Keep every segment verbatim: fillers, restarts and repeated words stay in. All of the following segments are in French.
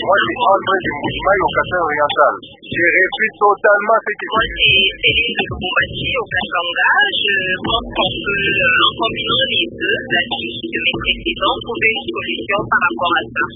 Moi, c'est André de Mouchmaï au Kasai oriental. Je refuse totalement ce qui Moi, c'est Céline de Lubumbashi au Katanga. Je pense qu'on peut, en combinant les deux, la liste de mes précédents, trouver une solution par rapport à ça.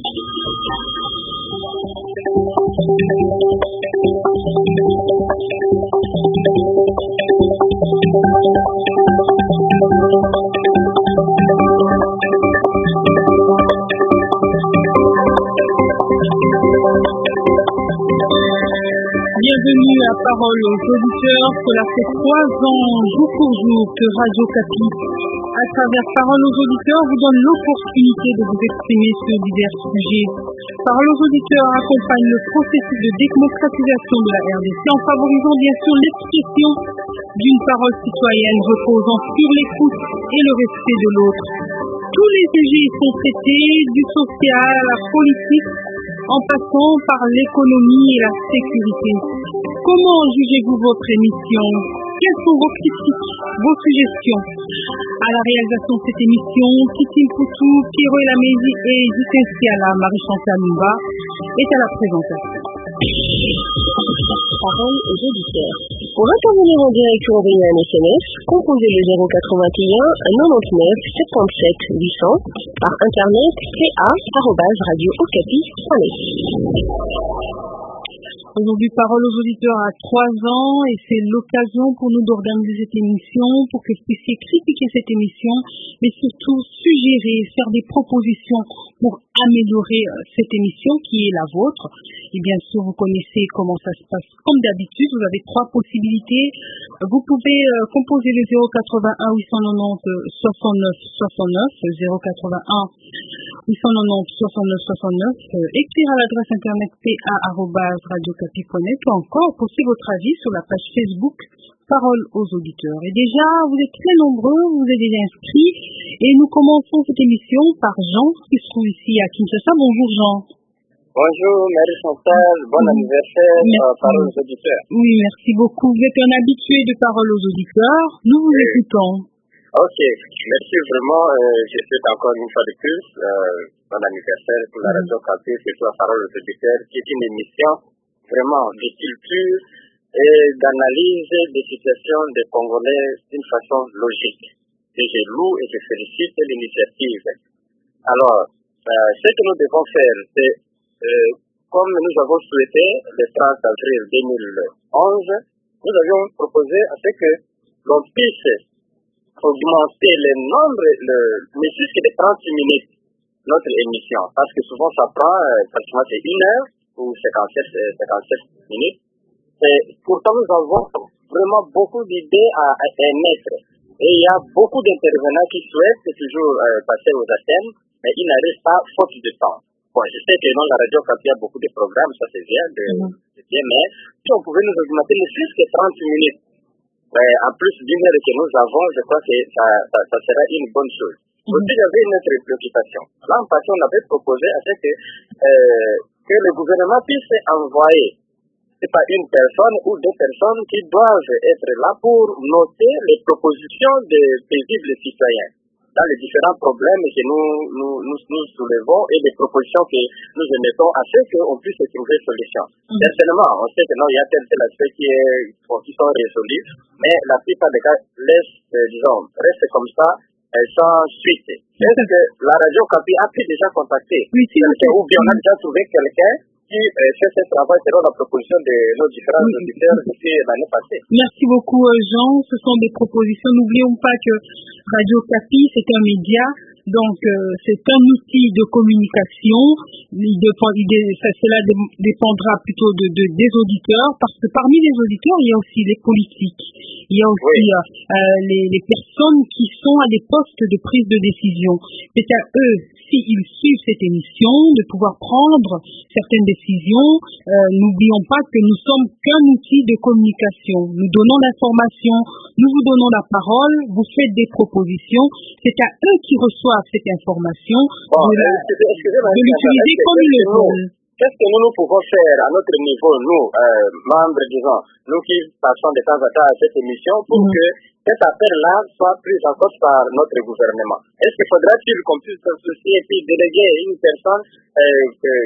Bienvenue à Parole aux auditeurs. Cela fait trois ans, jour pour jour, que Radio Kapi, à travers Parole aux auditeurs, vous donne l'opportunité de vous exprimer sur divers sujets. Parole aux auditeurs accompagne le processus de démocratisation de la R D C en favorisant bien sûr l'expression d'une parole citoyenne reposant sur l'écoute et le respect de l'autre. Tous les sujets sont traités, du social à la politique, en passant par l'économie et la sécurité. Comment jugez-vous votre émission? Quelles sont vos critiques, vos suggestions? À la réalisation de cette émission, Titi Poutou, Pierrot Elamézi et Justin Siala, Marie-Chantal Mouba est à la présentation. Parole aux auditeurs. Pour intervenir en direct ou envoyer un S M S, composez le zéro quatre-vingt-un quatre-vingt-neuf soixante-dix-sept huit cents par internet c a arobase radio okapi point net. Aujourd'hui, Parole aux auditeurs à trois ans et c'est l'occasion pour nous d'organiser cette émission, pour que vous puissiez critiquer cette émission, mais surtout suggérer, faire des propositions pour améliorer cette émission qui est la vôtre. Et bien sûr, vous connaissez comment ça se passe. Comme d'habitude, vous avez trois possibilités. Vous pouvez euh, composer le zéro quatre-vingt-un huit cent quatre-vingt-dix soixante-neuf soixante-neuf, zéro quatre-vingt-un huit cent quatre-vingt-dix soixante-neuf soixante-neuf, euh, écrire à l'adresse internet p a arobase radio kapi point net ou encore poster votre avis sur la page Facebook Parole aux auditeurs. Et déjà, vous êtes très nombreux, vous êtes déjà inscrits et nous commençons cette émission par Jean qui se trouve ici à Kinshasa. Bonjour Jean. Bonjour Marie-Chantal, bon mmh. anniversaire à Parole aux auditeurs. Oui, merci beaucoup. Vous êtes un habitué de Parole aux auditeurs. Nous vous oui. écoutons. Ok, merci vraiment. Euh, je souhaite encore une fois de plus euh, bon anniversaire pour la radio Kapi, surtout à Parole aux auditeurs, qui est une émission vraiment de culture et d'analyse des situations des Congolais d'une façon logique. Et je loue et je félicite l'initiative. Alors, euh, ce que nous devons faire, c'est, euh, comme nous avons souhaité le trente avril deux mille onze, nous avions proposé à ce que l'on puisse augmenter le nombre, le, mais jusqu'à de trente minutes, notre émission. Parce que souvent, ça prend euh, pratiquement c'est une heure ou cinquante-sept minutes. Et pourtant, nous avons vraiment beaucoup d'idées à, à émettre. Et il y a beaucoup d'intervenants qui souhaitent toujours euh, passer aux Athènes, mais ils n'arrivent pas faute de temps. Bon, je sais que dans la radio, quand il y a beaucoup de programmes, ça c'est bien, de, mm. de bien, mais si on pouvait nous augmenter ne plus que trente minutes, ouais, en plus d'une heure que nous avons, je crois que ça, ça, ça sera une bonne chose. Mm. Aussi, j'avais une autre préoccupation. L'an passé, on avait proposé à ce que, euh, que le gouvernement puisse envoyer, c'est pas une personne ou deux personnes qui doivent être là pour noter les propositions des paisibles citoyens dans les différents problèmes que nous, nous, nous, nous soulevons et les propositions que nous émettons à ce qu'on puisse trouver solution. Mm-hmm. Personnellement, on sait que non, il y a tel tel aspect qui, est, qui sont résolus, mais la plupart des cas laissent, euh, disons, restent comme ça, euh, sans suite. Mm-hmm. Est-ce que la radio Kapi a pu déjà contacter oui, si quelqu'un ou bien on a déjà trouvé quelqu'un qui euh, fait ce travail selon la proposition de nos différents oui. auditeurs depuis l'année passée? Merci beaucoup Jean, ce sont des propositions. N'oublions pas que Radio Kapi, c'est un média, donc euh, c'est un outil de communication. Il dépend, il dé, ça, cela dé, dépendra plutôt de, de, des auditeurs, parce que parmi les auditeurs, il y a aussi les politiques. Il y a aussi oui. euh, les, les personnes qui sont à des postes de prise de décision. C'est à eux, s'ils suivent cette émission, de pouvoir prendre certaines décisions. Euh, n'oublions pas que nous sommes qu'un outil de communication. Nous donnons l'information, nous vous donnons la parole, vous faites des propositions. C'est à eux qui reçoivent cette information bon, de, la, de l'utiliser comme ils le veulent. Qu'est-ce que nous, nous pouvons faire à notre niveau, nous, euh, membres, disons, nous qui passons de temps à temps à cette émission, pour mmh. que cette affaire-là soit prise en compte par notre gouvernement? Est-ce qu'il faudra-t-il qu'on puisse s'associer et puis déléguer une personne euh, que,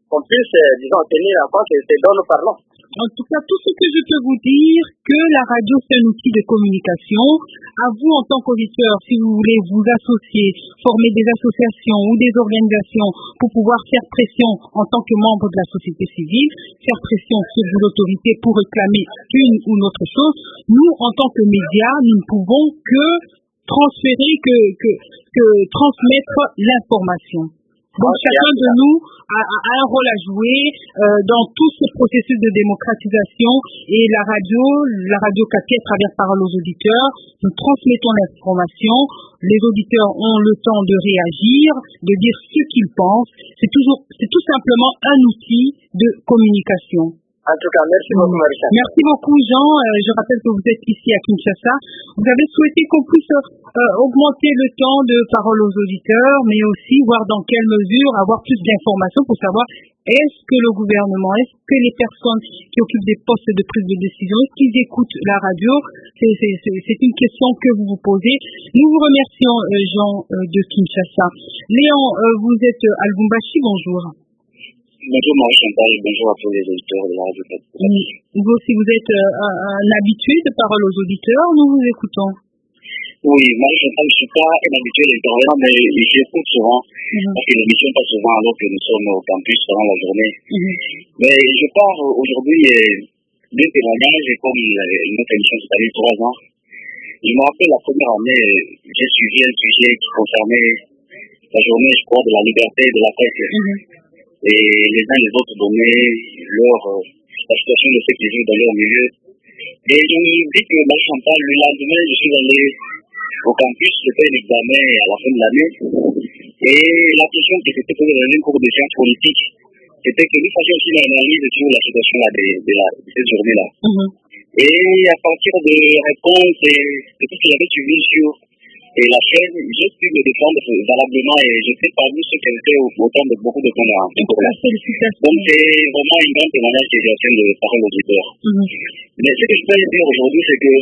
qu'on puisse, euh, disons, tenir en compte et c'est dont nous parlons. En tout cas, tout ce que je peux vous dire, que la radio c'est un outil de communication. À vous, en tant qu'auditeur, si vous voulez vous associer, former des associations ou des organisations pour pouvoir faire pression en tant que membre de la société civile, faire pression sur l'autorité pour réclamer une ou une autre chose, nous, en tant que médias, nous ne pouvons que transférer, que, que, que transmettre l'information. Donc chacun de nous a, a un rôle à jouer euh, dans tout ce processus de démocratisation et la radio, la radio Capi à travers Parole aux auditeurs, nous transmettons l'information, les auditeurs ont le temps de réagir, de dire ce qu'ils pensent, c'est toujours, c'est tout simplement un outil de communication. En tout cas, merci beaucoup, Marie-Chantal. Merci beaucoup, Jean. Euh, je rappelle que vous êtes ici à Kinshasa. Vous avez souhaité qu'on puisse euh, augmenter le temps de parole aux auditeurs, mais aussi voir dans quelle mesure avoir plus d'informations pour savoir est-ce que le gouvernement, est-ce que les personnes qui occupent des postes de prise de décision, est-ce qu'ils écoutent la radio? C'est, c'est, c'est, c'est une question que vous vous posez. Nous vous remercions, euh, Jean euh, de Kinshasa. Léon, euh, vous êtes à Lubumbashi, bonjour. Bonjour Marie-Chantal, bonjour à tous les auditeurs de la radio. Vous aussi, vous êtes euh, un, un habitué de parole aux auditeurs, nous vous écoutons. Oui, Marie-Chantal, je ne suis pas un habitué d'intervenant, mais j'écoute souvent, mm-hmm. parce que l'émission passe souvent alors que nous sommes au campus pendant la journée. Mm-hmm. Mais je pars aujourd'hui d'un témoignage comme notre émission cette année, trois ans. Je me rappelle la première année, j'ai suivi un sujet qui concernait la journée, je crois, de la liberté de la presse. Mm-hmm. Et les uns et les autres donnaient leur, euh, la situation de ceux qui vivent dans leur milieu. Et je me dis que Marie-Chantal, le lendemain, je suis allé au campus, je fais l'examen à la fin de l'année. Et la question qui s'était posée dans une cours de sciences politiques, c'était que nous fassions aussi une analyse sur la situation là, de, de, la, de cette journée-là. Mm-hmm. Et à partir de réponses et de tout ce qu'il y avait suivi sur et la chaîne, j'ai pu me défendre valablement et je sais pas vu ce qu'elle fait autant de beaucoup de temps à ce cours-là. Donc c'est vraiment une grande témoignage que j'ai en train de parler aux auditeurs. Mm-hmm. Mais ce que je peux dire aujourd'hui, c'est que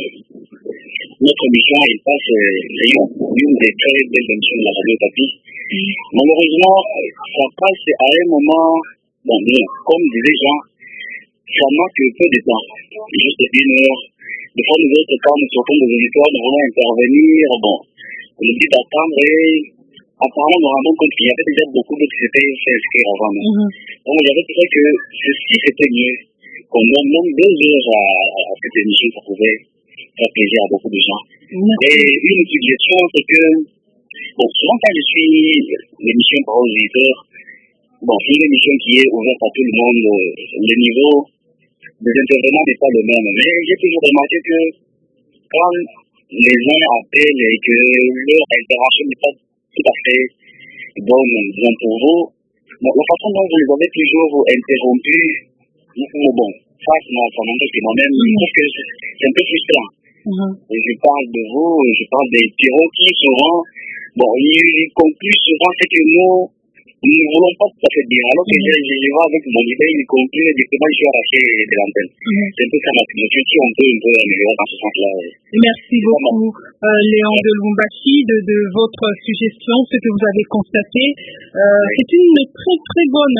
notre mission, il passe euh, une des très belles émissions de la radio Capi. Mm-hmm. Malheureusement, ça passe à un moment, bon, bien, comme disait Jean, ça manque peu de temps, juste une heure. Des fois, nous autres, quand nous sortons des auditeurs, nous voulons intervenir, bon, on nous dit d'attendre et apparemment, nous nous rendons compte qu'il y avait déjà beaucoup d'autres qui s'étaient fait inscrire avant nous. Mm-hmm. Donc, j'avais trouvé que ceci, c'était mieux qu'on donne même deux heures à, à cette émission, ça pouvait faire plaisir à beaucoup de gens. Mm-hmm. Et une suggestion, c'est que, bon, souvent quand je suis l'émission par aux auditeurs, bon, c'est une émission qui est ouverte à tout le monde, le niveau des intervenants n'est pas le même, mais j'ai toujours remarqué que quand les uns appellent et que leur intervention n'est pas tout à fait bonne, disons pour vous, bon, la façon dont vous les avez toujours interrompus, bon, ça, ça m'empêche que moi-même, je trouve que c'est un peu frustrant. Mm-hmm. Et je parle de vous, je parle des pyros qui souvent, bon, ils concluent souvent ce que nous, nous ne voulons pas tout à fait dire. Alors que mm-hmm. je, je vais avec mon idée, il conclut directement, je suis arraché de l'antenne. Mm-hmm. C'est un peu ça ma philosophie, si on peut un peu améliorer dans ce sens-là. Merci beaucoup, euh, Léon de Lubumbashi, de, de votre suggestion, ce que vous avez constaté. Euh, oui. C'est une très très bonne,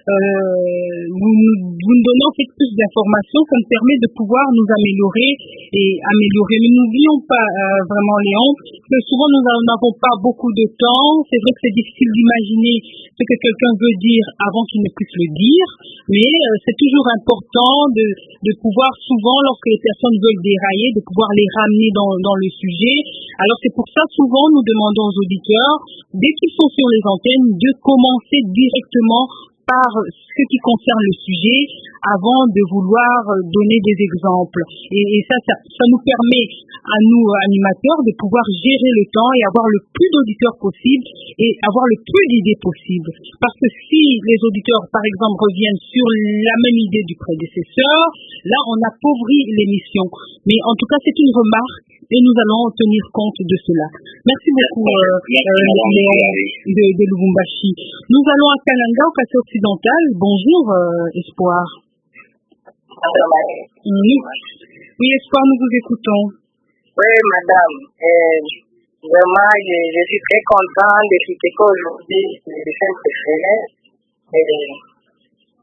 euh, vous, vous nous donnez en fait plus d'informations, ça nous permet de pouvoir nous améliorer et améliorer. Mais n'oublions pas euh, vraiment, Léon, que souvent nous n'avons pas beaucoup de temps. C'est vrai que c'est difficile d'imaginer ce que quelqu'un veut dire avant qu'il ne puisse le dire, mais euh, c'est toujours important de, de pouvoir souvent, lorsque les personnes veulent dérailler, de pouvoir les ramener dans, dans le sujet. Alors c'est pour ça souvent nous demandons aux auditeurs, dès qu'ils sont sur les antennes, de commencer directement par ce qui concerne le sujet avant de vouloir donner des exemples. Et, et ça, ça, ça nous permet à nous, animateurs, de pouvoir gérer le temps et avoir le plus d'auditeurs possible et avoir le plus d'idées possibles. Parce que si les auditeurs, par exemple, reviennent sur la même idée du prédécesseur, là, on appauvrit l'émission. Mais en tout cas, c'est une remarque et nous allons tenir compte de cela. Merci beaucoup, euh, euh, Léon de, de Lubumbashi. Nous allons à Kananga, au quartier occidental. Bonjour, euh, Espoir. Oui. Oui, Espoir, nous vous écoutons. Oui, madame. Euh, vraiment, je, je suis très content d'écouter qu'aujourd'hui, les chaînes préférées.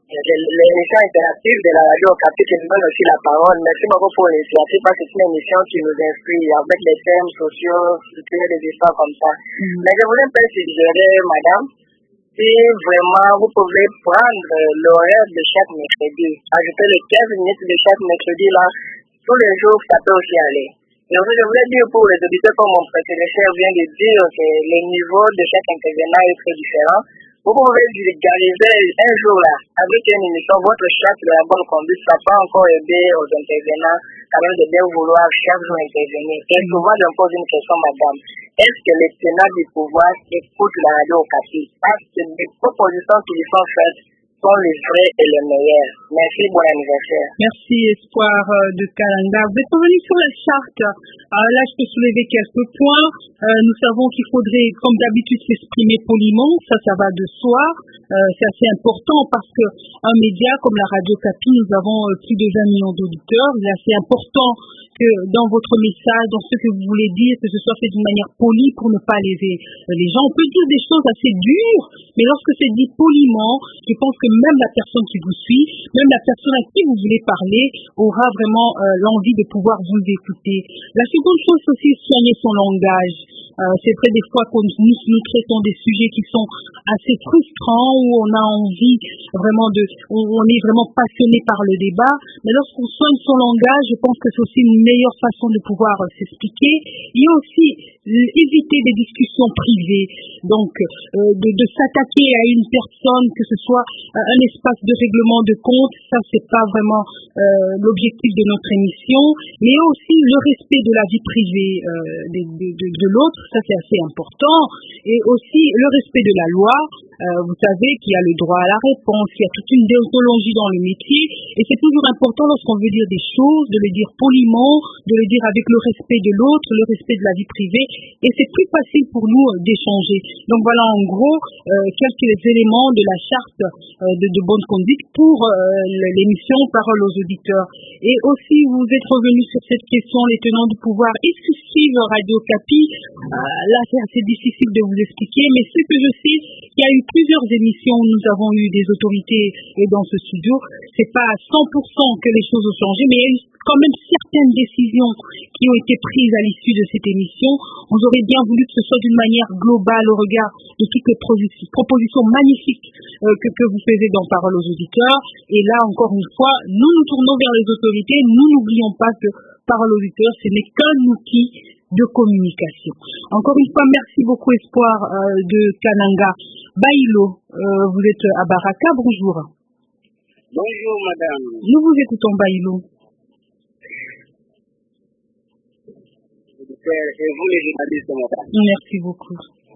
l'émission interactive de la radio Okapi qui nous donne aussi la parole. Merci beaucoup pour l'initiative parce que c'est une émission qui nous instruit avec les thèmes sociaux, culturels, des histoires comme ça. Mm. Mais je voulais peut-être suggérer, madame, si vraiment vous pouvez prendre l'horaire de chaque mercredi, ajouter les quinze minutes de chaque mercredi là, tous les jours, ça peut aussi aller. Donc, je voulais dire pour les auditeurs, comme mon prédécesseur vient de dire, que les niveaux de chaque intervenant est très différent. Vous pouvez vulgariser un jour là, avec une émission, votre charte de la bonne conduite, ça peut encore aider aux intervenants, quand même de bien vouloir chaque jour intervenir. Et souvent, je me pose une question, madame. Est-ce que les tenants du pouvoir écoutent la radio Okapi? Parce que les propositions qui lui sont faites sont les vrais et les meilleurs. Merci, bon anniversaire. Merci, Espoir de Kalanga. Vous êtes revenu sur la charte. Euh, là, je peux soulever quelques points. Euh, nous savons qu'il faudrait, comme d'habitude, s'exprimer poliment. Ça, ça va de soi. Euh, c'est assez important parce que un média comme la radio Okapi, nous avons euh, plus de vingt millions d'auditeurs. Il est assez important que dans votre message, dans ce que vous voulez dire, que ce soit fait d'une manière polie pour ne pas léser les gens. On peut dire des choses assez dures, mais lorsque c'est dit poliment, je pense que même la personne qui vous suit, même la personne à qui vous voulez parler, aura vraiment euh, l'envie de pouvoir vous écouter. La seconde chose, c'est aussi soigner son langage. Euh, c'est vrai des fois qu'on nous, nous traitons des sujets qui sont assez frustrants, où on a envie vraiment de, on, on est vraiment passionné par le débat, mais lorsqu'on soigne son langage, je pense que c'est aussi une meilleure façon de pouvoir euh, s'expliquer. Il y a aussi euh, éviter des discussions privées, donc euh, de, de s'attaquer à une personne, que ce soit euh, un espace de règlement de compte, ça c'est pas vraiment euh, l'objectif de notre émission, mais aussi le respect de la vie privée euh, de, de, de, de l'autre, ça c'est assez important, et aussi le respect de la loi. Euh, vous savez qu'il y a le droit à la réponse, il y a toute une déontologie dans le métier, et c'est toujours important lorsqu'on veut dire des choses, de le dire poliment, de le dire avec le respect de l'autre, le respect de la vie privée, et c'est plus facile pour nous euh, d'échanger. Donc voilà en gros euh, quelques éléments de la charte euh, de, de bonne conduite pour euh, l'émission Parole aux auditeurs. Et aussi vous êtes revenu sur cette question, les tenants du pouvoir, est-ce que suivent Radio Okapi? Euh, là c'est assez difficile de vous expliquer, mais ce que je sais, il y a eu plusieurs émissions où nous avons eu des autorités dans ce studio. C'est pas à cent pour cent que les choses ont changé, mais il y a eu quand même certaines décisions qui ont été prises à l'issue de cette émission. On aurait bien voulu que ce soit d'une manière globale au regard de toutes les propositions magnifiques euh, que, que vous faisiez dans Parole aux auditeurs. Et là, encore une fois, nous nous tournons vers les autorités. Nous n'oublions pas que Parole aux auditeurs, ce n'est qu'un outil de communication. Encore une fois, merci beaucoup Espoir euh, de Kananga. Baïlo, euh, vous êtes à Baraka, bonjour. Bonjour madame. Nous vous écoutons Baïlo. Et vous les journalistes madame. Merci beaucoup.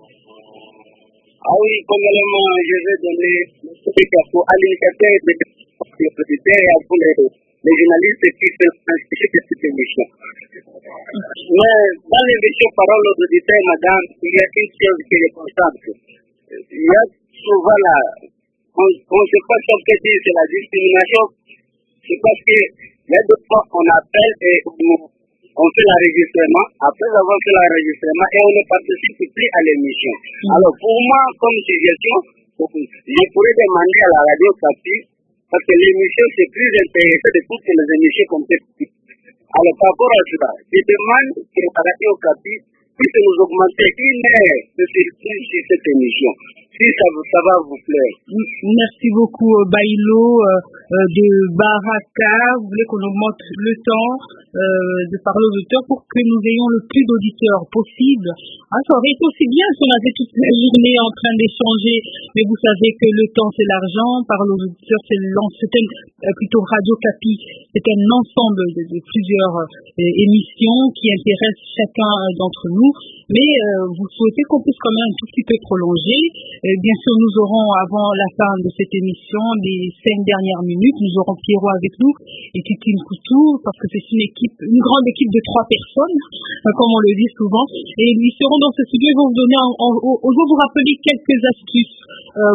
Ah oui, premièrement, je vais donner l'explication à l'initiateur des auditeurs et à vous les, les journalistes qui sont inscrits de cette émission. Mais dans l'émission Parole aux auditeurs, madame, il y a une chose qui est constante. Il y a souvent la, on ne sait pas ce que dit, c'est la discrimination. C'est parce que il y a deux fois on appelle et on, on fait l'enregistrement. Après avoir fait l'enregistrement et on ne participe plus à l'émission. Mm. Alors pour moi, comme suggestion, je pourrais demander à la radio Okapi, parce que l'émission c'est plus intéressant de toutes les émissions qu'on peut. Alors par rapport à cela, je demande que la radio Okapi puisse nous augmenter une heure de service sur cette émission. Si ça, ça va vous plaire. Merci beaucoup Baïlo euh, de Baraka. Vous voulez qu'on augmente le temps euh, de parler aux auditeurs pour que nous ayons le plus d'auditeurs possible. Ah, ça aurait été aussi bien si on avait toute la journée en train d'échanger, mais vous savez que le temps c'est l'argent. Parole aux auditeurs, c'est, c'est un, euh, plutôt Radio Okapi, c'est un ensemble de, de plusieurs euh, émissions qui intéressent chacun d'entre nous, mais euh, vous souhaitez qu'on puisse quand même un tout petit peu prolonger. Et bien sûr, nous aurons, avant la fin de cette émission, les cinq dernières minutes, nous aurons Pierrot avec nous et Titine Koutou, parce que c'est une équipe, une grande équipe de trois personnes, comme on le dit souvent. Et ils seront dans ce studio, ils vont vous donner, en, en, en, vont vous rappeler quelques astuces euh, pour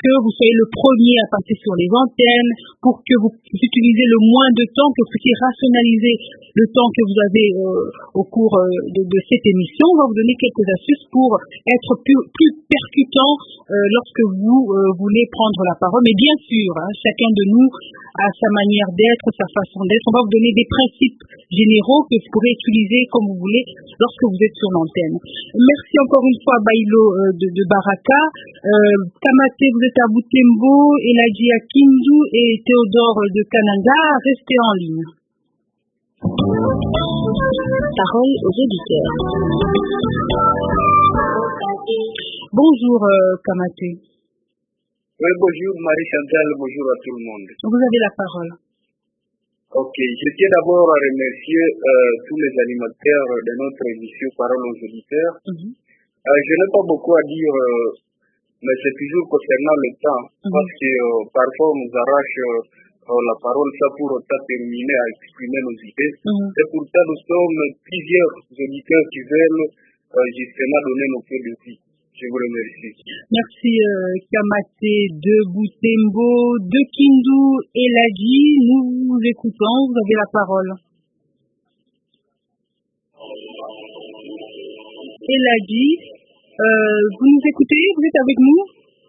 que vous soyez le premier à passer sur les antennes, pour que vous utilisez le moins de temps, que vous puissiez rationaliser le temps que vous avez euh, au cours euh, de, de cette émission. On va vous donner quelques astuces pour être plus, plus percutant euh, lorsque vous euh, voulez prendre la parole. Mais bien sûr, hein, chacun de nous a sa manière d'être, sa façon d'être. On va vous donner des principes généraux que vous pourrez utiliser comme vous voulez lorsque vous êtes sur l'antenne. Merci encore une fois Bailo euh, de, de Baraka. Euh, Kamate, vous êtes à Butembo, Eladji à Kindu et Théodore de Kananga. Restez en ligne. Parole aux auditeurs. Bonjour euh, Kamate. Oui, bonjour Marie-Chantal, bonjour à tout le monde. Vous avez la parole. Ok, je tiens d'abord à remercier euh, tous les animateurs de notre émission Parole aux auditeurs. Mm-hmm. Euh, je n'ai pas beaucoup à dire, euh, mais c'est toujours concernant le temps, mm-hmm. parce que euh, parfois on nous arrache euh, la parole ça pour autant terminer à exprimer nos idées. Mm-hmm. Et pourtant nous sommes plusieurs auditeurs qui veulent euh, justement donner nos feux de vie. Je vous remercie. Merci euh, Kamate de Butembo, de Kindu et Eladji. Nous vous écoutons, vous avez la parole. Eladji, euh, vous nous écoutez? Vous êtes avec nous?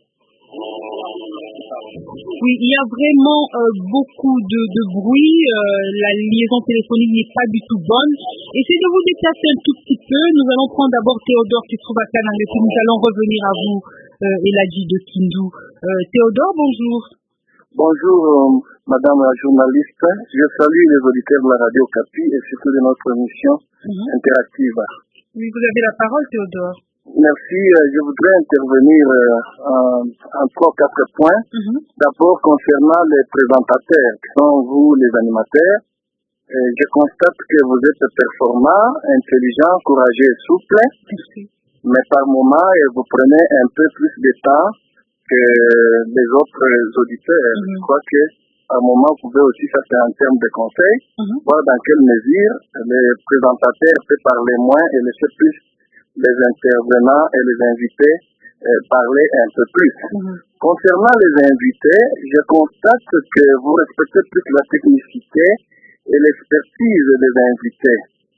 Oui, il y a vraiment euh, beaucoup de, de bruit. Euh, la liaison téléphonique n'est pas du tout bonne. Essayez de vous déplacer un tout petit peu. Nous allons prendre d'abord Théodore qui se trouve à Kananga, puis nous allons revenir à vous, euh, Eladji de Kindu. Euh, Théodore, bonjour. Bonjour, euh, madame la journaliste. Je salue les auditeurs de la radio Okapi et surtout de notre émission mm-hmm. interactive. Oui, vous avez la parole, Théodore. Merci. Je voudrais intervenir en, en trois, quatre points. Mm-hmm. D'abord, concernant les présentateurs, qui sont vous, les animateurs. Et je constate que vous êtes performants, intelligents, courageux et souples. Merci. Mais par moment, vous prenez un peu plus de temps que les autres auditeurs. Mm-hmm. Je crois que à un moment, vous pouvez aussi faire ça en termes de conseils, mm-hmm. voir dans quelle mesure les présentateurs peuvent parler moins et laisser plus les intervenants et les invités euh, parler un peu plus. Mm-hmm. Concernant les invités, je constate que vous respectez plus la technicité et l'expertise des invités.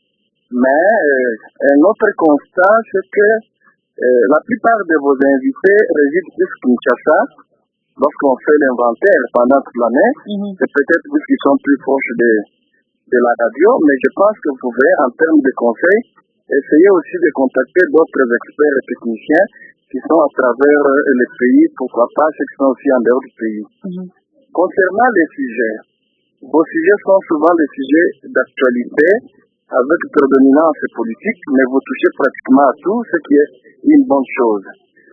Mais euh, un autre constat, c'est que euh, la plupart de vos invités résident plus Kinshasa. Lorsqu'on fait l'inventaire pendant toute l'année, mm-hmm. c'est peut-être vous qui sont plus proches de, de la radio, mais je pense que vous pouvez, en termes de conseils, essayez aussi de contacter d'autres experts et techniciens qui sont à travers euh, les pays, pourquoi pas ceux qui sont aussi en dehors du pays. Mm-hmm. Concernant les sujets, vos sujets sont souvent des sujets d'actualité avec prédominance politique, mais vous touchez pratiquement à tout, ce qui est une bonne chose.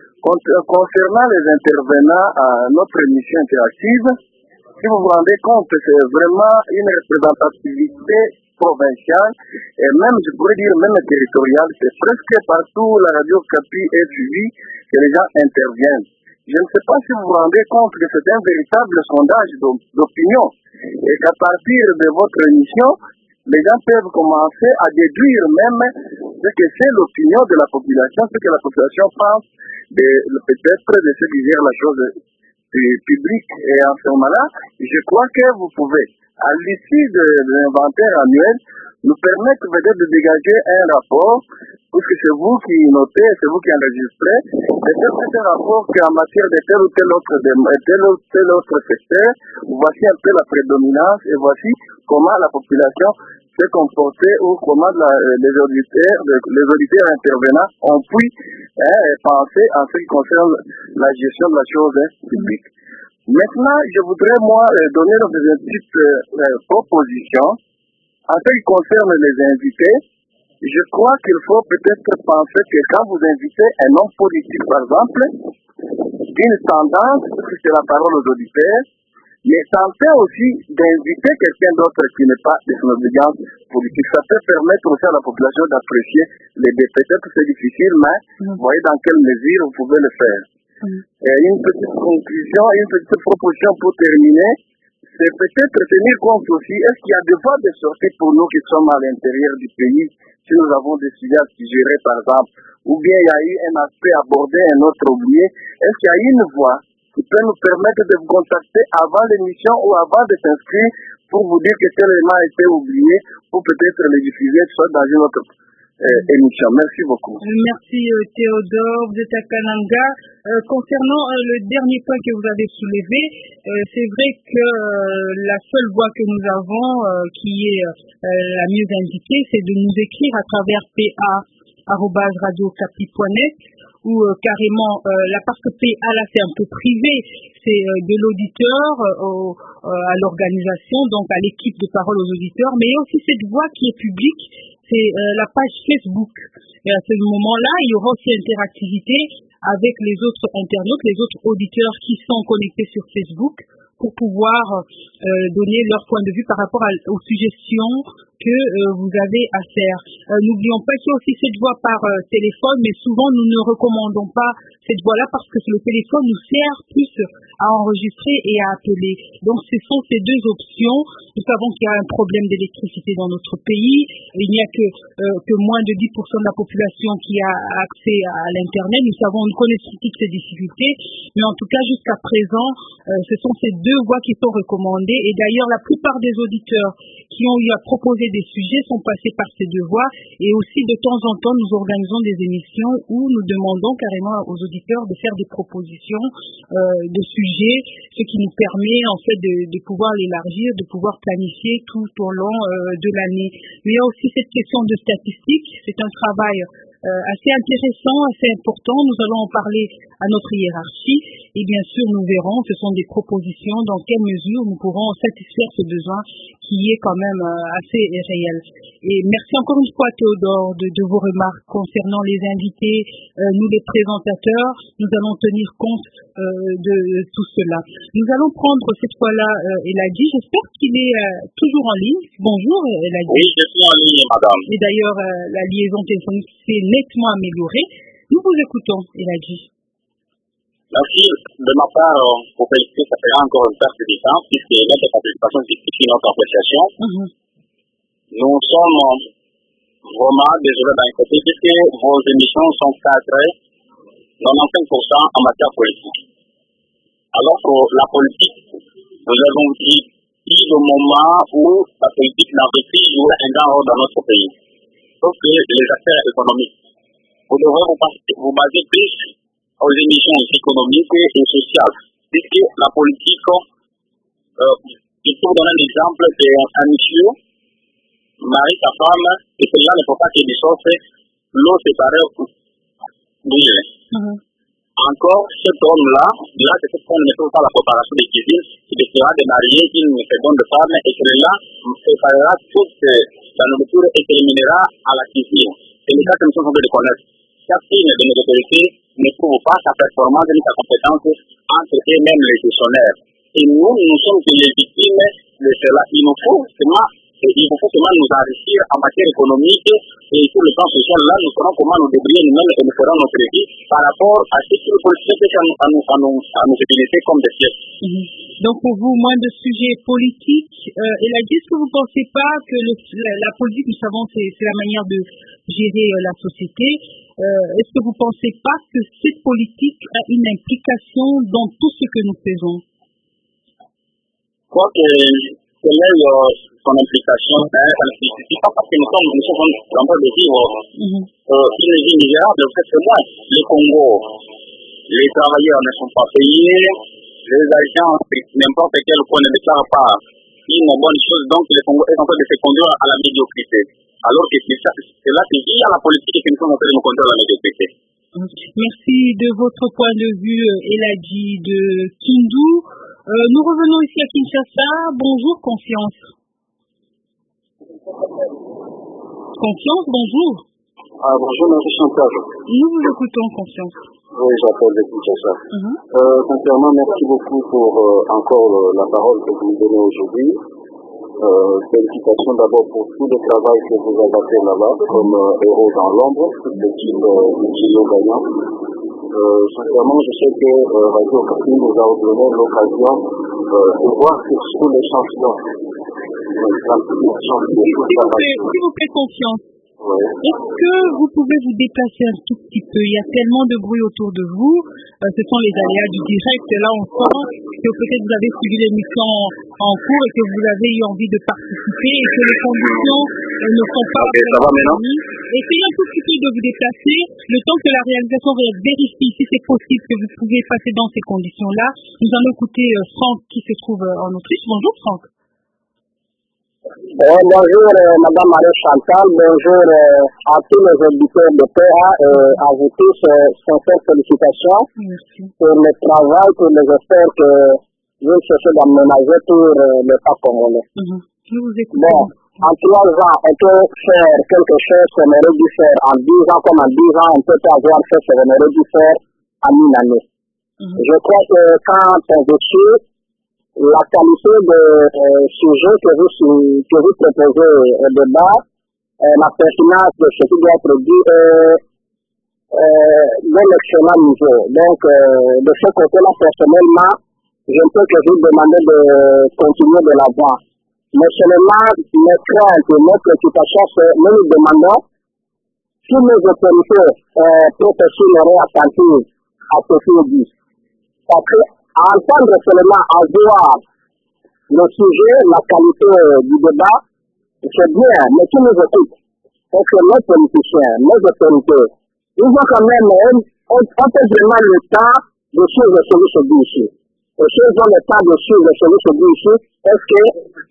Concernant les intervenants à notre émission interactive, si vous vous rendez compte, c'est vraiment une représentativité provinciale et même, je pourrais dire, même territoriale. C'est presque partout où la radio Okapi est suivie que les gens interviennent. Je ne sais pas si vous vous rendez compte que c'est un véritable sondage d'opinion et qu'à partir de votre émission, les gens peuvent commencer à déduire même ce que c'est l'opinion de la population, ce que la population pense de, peut-être de ce qui gère la chose publique. Et en ce moment-là, je crois que vous pouvez, à l'issue de, de l'inventaire annuel, nous permettre peut-être de dégager un rapport, puisque c'est vous qui notez, c'est vous qui enregistrez, peut-être c'est un rapport qui en matière de tel ou tel autre, de tel ou tel autre secteur, voici un peu la prédominance et voici comment la population s'est comportée ou comment la, les auditeurs, les auditeurs intervenants ont pu hein, penser en ce qui concerne la gestion de la chose hein, publique. Maintenant, je voudrais moi donner une petite euh, proposition. En ce qui concerne les invités, je crois qu'il faut peut-être penser que quand vous invitez un homme politique, par exemple, d'une tendance, c'est la parole aux auditeurs, mais tentez aussi d'inviter quelqu'un d'autre qui n'est pas de son obédience politique. Ça peut permettre aussi à la population d'apprécier les deux. Peut-être c'est difficile, mais vous voyez dans quelle mesure vous pouvez le faire. Mm. Et une petite conclusion, une petite proposition pour terminer, c'est peut-être tenir compte aussi, est-ce qu'il y a des voies de sortie pour nous qui sommes à l'intérieur du pays, si nous avons des sujets à suggérer par exemple, ou bien il y a eu un aspect abordé, un autre oublié, est-ce qu'il y a une voie qui peut nous permettre de vous contacter avant l'émission ou avant de s'inscrire pour vous dire que tel élément a été oublié ou peut-être le diffuser soit dans une autre euh, émission. Merci beaucoup. Merci euh, Théodore, vous êtes à Kananga. Euh, concernant euh, le dernier point que vous avez soulevé, euh, c'est vrai que euh, la seule voie que nous avons euh, qui est euh, la mieux indiquée, c'est de nous écrire à travers p a arobase radio capi point net ou euh, carrément, euh, là parce que P A là c'est un peu privé, c'est euh, de l'auditeur euh, au, euh, à l'organisation, donc à l'équipe de Parole aux auditeurs, mais il y a aussi cette voie qui est publique, c'est euh, la page Facebook. Et à ce moment-là, il y aura aussi interactivité avec les autres internautes, les autres auditeurs qui sont connectés sur Facebook pour pouvoir euh, donner leur point de vue par rapport à, aux suggestions que euh, vous avez à faire. Euh, n'oublions pas qu'il y a aussi cette voie par euh, téléphone, mais souvent nous ne recommandons pas cette voie-là parce que le téléphone nous sert plus à enregistrer et à appeler. Donc ce sont ces deux options. Nous savons qu'il y a un problème d'électricité dans notre pays. Il n'y a que, euh, que moins de dix pour cent de la population qui a accès à l'Internet. Nous savons, nous connaissons toutes ces difficultés, mais en tout cas jusqu'à présent, euh, ce sont ces deux voies qui sont recommandées. Et d'ailleurs, la plupart des auditeurs qui ont eu à proposer des sujets sont passés par ces deux voies. Et aussi, de temps en temps, nous organisons des émissions où nous demandons carrément aux auditeurs de faire des propositions euh, de sujets, ce qui nous permet en fait de, de pouvoir l'élargir, de pouvoir planifier tout au long euh, de l'année. Mais il y a aussi cette question de statistiques. C'est un travail euh, assez intéressant, assez important. Nous allons en parler à notre hiérarchie et bien sûr nous verrons, ce sont des propositions dans quelle mesure nous pourrons satisfaire ce besoin qui est quand même euh, assez réel. Et merci encore une fois Théodore de, de vos remarques concernant les invités, euh, nous les présentateurs, nous allons tenir compte euh, de, de tout cela. Nous allons prendre cette fois-là euh, Eladi, j'espère qu'il est euh, toujours en ligne. Bonjour Eladi. Oui, je suis en ligne madame. Et d'ailleurs euh, la liaison téléphonique s'est nettement améliorée. Nous vous écoutons Eladi. Merci de ma part pour féliciter, ça fera encore une perte de temps puisque notre participation justifie notre appréciation. Mm-hmm. Nous sommes vraiment désolés d'un côté puisque vos émissions sont cadrées quatre-vingt-quinze pour cent en matière politique. Alors que la politique, nous avons dit, dit le moment où la politique n'a pas joué un grand rôle dans notre pays. Sauf que les affaires économiques, vous devrez vous, vous baser plus aux émissions économiques et sociales. Puisque la politique, euh, il faut donner un exemple d'un monsieur, marie sa femme, et cela ne peut pas qu'il dissoce l'eau séparée brûlée. Mm-hmm. Encore, cet homme-là, là, c'est ce qu'on ne trouve pas la préparation des cuisines, il décidera de marier une seconde femme et cela préparera toute la nourriture et éliminera à la cuisine. C'est le cas que nous sommes en train de connaître. Chacune de nos autorités ne trouve pas sa performance ni sa compétence entre eux-mêmes les gestionnaires. Et nous, nous sommes les victimes de cela. Il nous faut seulement, il faut seulement nous enrichir en matière économique et sur le plan social. Là, nous saurons comment nous débrouiller nous-mêmes et nous ferons notre vie par rapport à ce que les politiciens cherchent à nous, à nous, à nous utiliser comme des pièces. Mmh. Donc pour vous, moins de sujets politiques. Euh, et là, est-ce que vous ne pensez pas que le, la, la politique, nous savons, c'est, c'est la manière de gérer euh, la société. Euh, est-ce que vous ne pensez pas que cette politique a une implication dans tout ce que nous faisons? Je crois que quelle est euh, son implication? Hein, c'est pas parce que nous sommes, nous sommes en train de vivre mm-hmm. euh, une vie misérable, parce que moi, le Congo, les travailleurs ne sont pas payés, les agents, n'importe quel point ne déclare pas une bonne chose, donc le Congo est en train de se conduire à la médiocrité. Alors que c'est, ça, c'est là, c'est lié à la politique que nous sommes en train de nous conduire à la médiocrité. Merci de votre point de vue, Eladi de Kindu. Euh, nous revenons ici à Kinshasa. Bonjour, Confiance. Confiance, bonjour. Ah, bonjour, merci Chantal. Nous vous écoutons, Confiance. Oui, j'appelle de Kinshasa. Uh-huh. Euh, sincèrement, merci beaucoup pour euh, encore euh, la parole que vous nous donnez aujourd'hui. Euh, félicitations d'abord pour tout le travail que vous avez fait là-bas, comme euh, héros dans l'ombre, l'équipe euh, du Kilo gagnant. Euh, sincèrement, je sais que euh, Radio Okapi nous a donné l'occasion euh, de voir sur tous les changements. S'il vous plaît, s'il vous plaît, Confiance. Oui. Est-ce que vous pouvez vous déplacer un tout petit peu? Il y a tellement de bruit autour de vous. Euh, ce sont les aléas du direct. Là, on sent que peut-être vous avez suivi l'émission en cours et que vous avez eu envie de participer et que les conditions euh, ne sont pas... Ok, ça va maintenant? Essayez un tout petit peu de vous déplacer, le temps que la réalisation vérifie si c'est possible que vous pouvez passer dans ces conditions-là. Nous allons écouter euh, Franck qui se trouve euh, en Autriche. Bonjour Franck. Euh, bonjour euh, Madame Marie Chantal, bonjour euh, à tous les auditeurs de P A et à vous tous, euh, sincères félicitations Merci. pour le travail, pour les efforts que vous cherchez d'aménager pour euh, le cas congolais. Mm-hmm. Je vous écoute. Bon, en trois ans, on peut faire quelque chose qu'on aurait dû faire en dix ans, comme en dix ans, on peut pas avoir fait ce qu'on aurait dû faire en une année. Mm-hmm. Je crois que quand on décide, la qualité de euh, sujet que vous, que vous proposez au débat, euh, la pertinence de ce qui doit être dit est euh, d'un excellent niveau. Donc, euh, de ce côté-là, personnellement, je ne peux que vous demander de continuer de l'avant. Mais seulement, mes craintes et mes préoccupations, c'est nous nous demandons si nos autorités euh, professionnelles auraient attendu à ce qui est dit. Parce que entendre seulement avoir le sujet, la qualité du débat, c'est bien, mais qui nous écoute? Parce que nos politiciens, nos autorités, ils ont quand même un, un, un peu vraiment le temps de suivre ce qui se dit ici. Et s'ils ont le temps de suivre ce qui se dit ici, est-ce que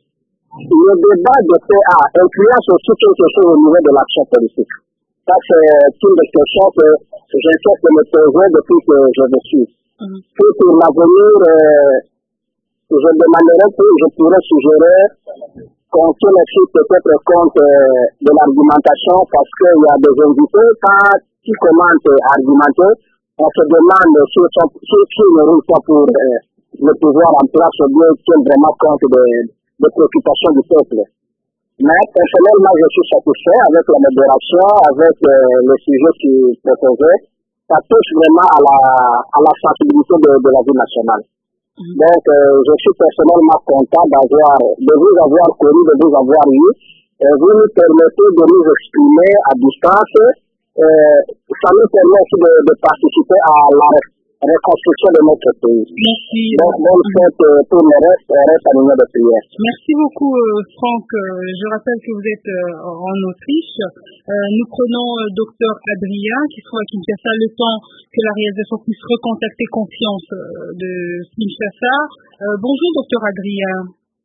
le débat de P A influence aussi quelque chose au niveau de l'action politique? Ça, c'est une des questions que j'essaie de me poser depuis que je me suis. Mm-hmm. Puis pour l'avenir, euh, je demanderai que je pourrais suggérer qu'on tienne aussi peut-être compte euh, de l'argumentation parce qu'il y a des invités, quand ils commencent à argumenter, on se demande s'ils si, si ne roulent pas pour euh, le pouvoir en place ou bien tiennent vraiment compte des de préoccupations du peuple. Mais personnellement, je suis satisfait avec la modération, avec euh, le sujet qui est proposé. Ça touche vraiment à la, à la sensibilité de, de la vie nationale. Mm-hmm. Donc, euh, je suis personnellement content d'avoir, de vous avoir connu, de vous avoir eu. Euh, vous nous permettez de nous exprimer à distance. Euh, ça nous permet aussi de, de participer à la reconstruction de notre pays. Merci. Donc, bonne fête euh, pour le reste, reste à l'union de prière. Merci beaucoup, euh, Franck. Euh, je rappelle que vous êtes euh, en Autriche. Euh, nous prenons euh, docteur Adrien, qui se trouve à Kinshasa, le temps que la réalisation puisse recontacter Confiance euh, de Kinshasa. Euh, bonjour, docteur Adrien.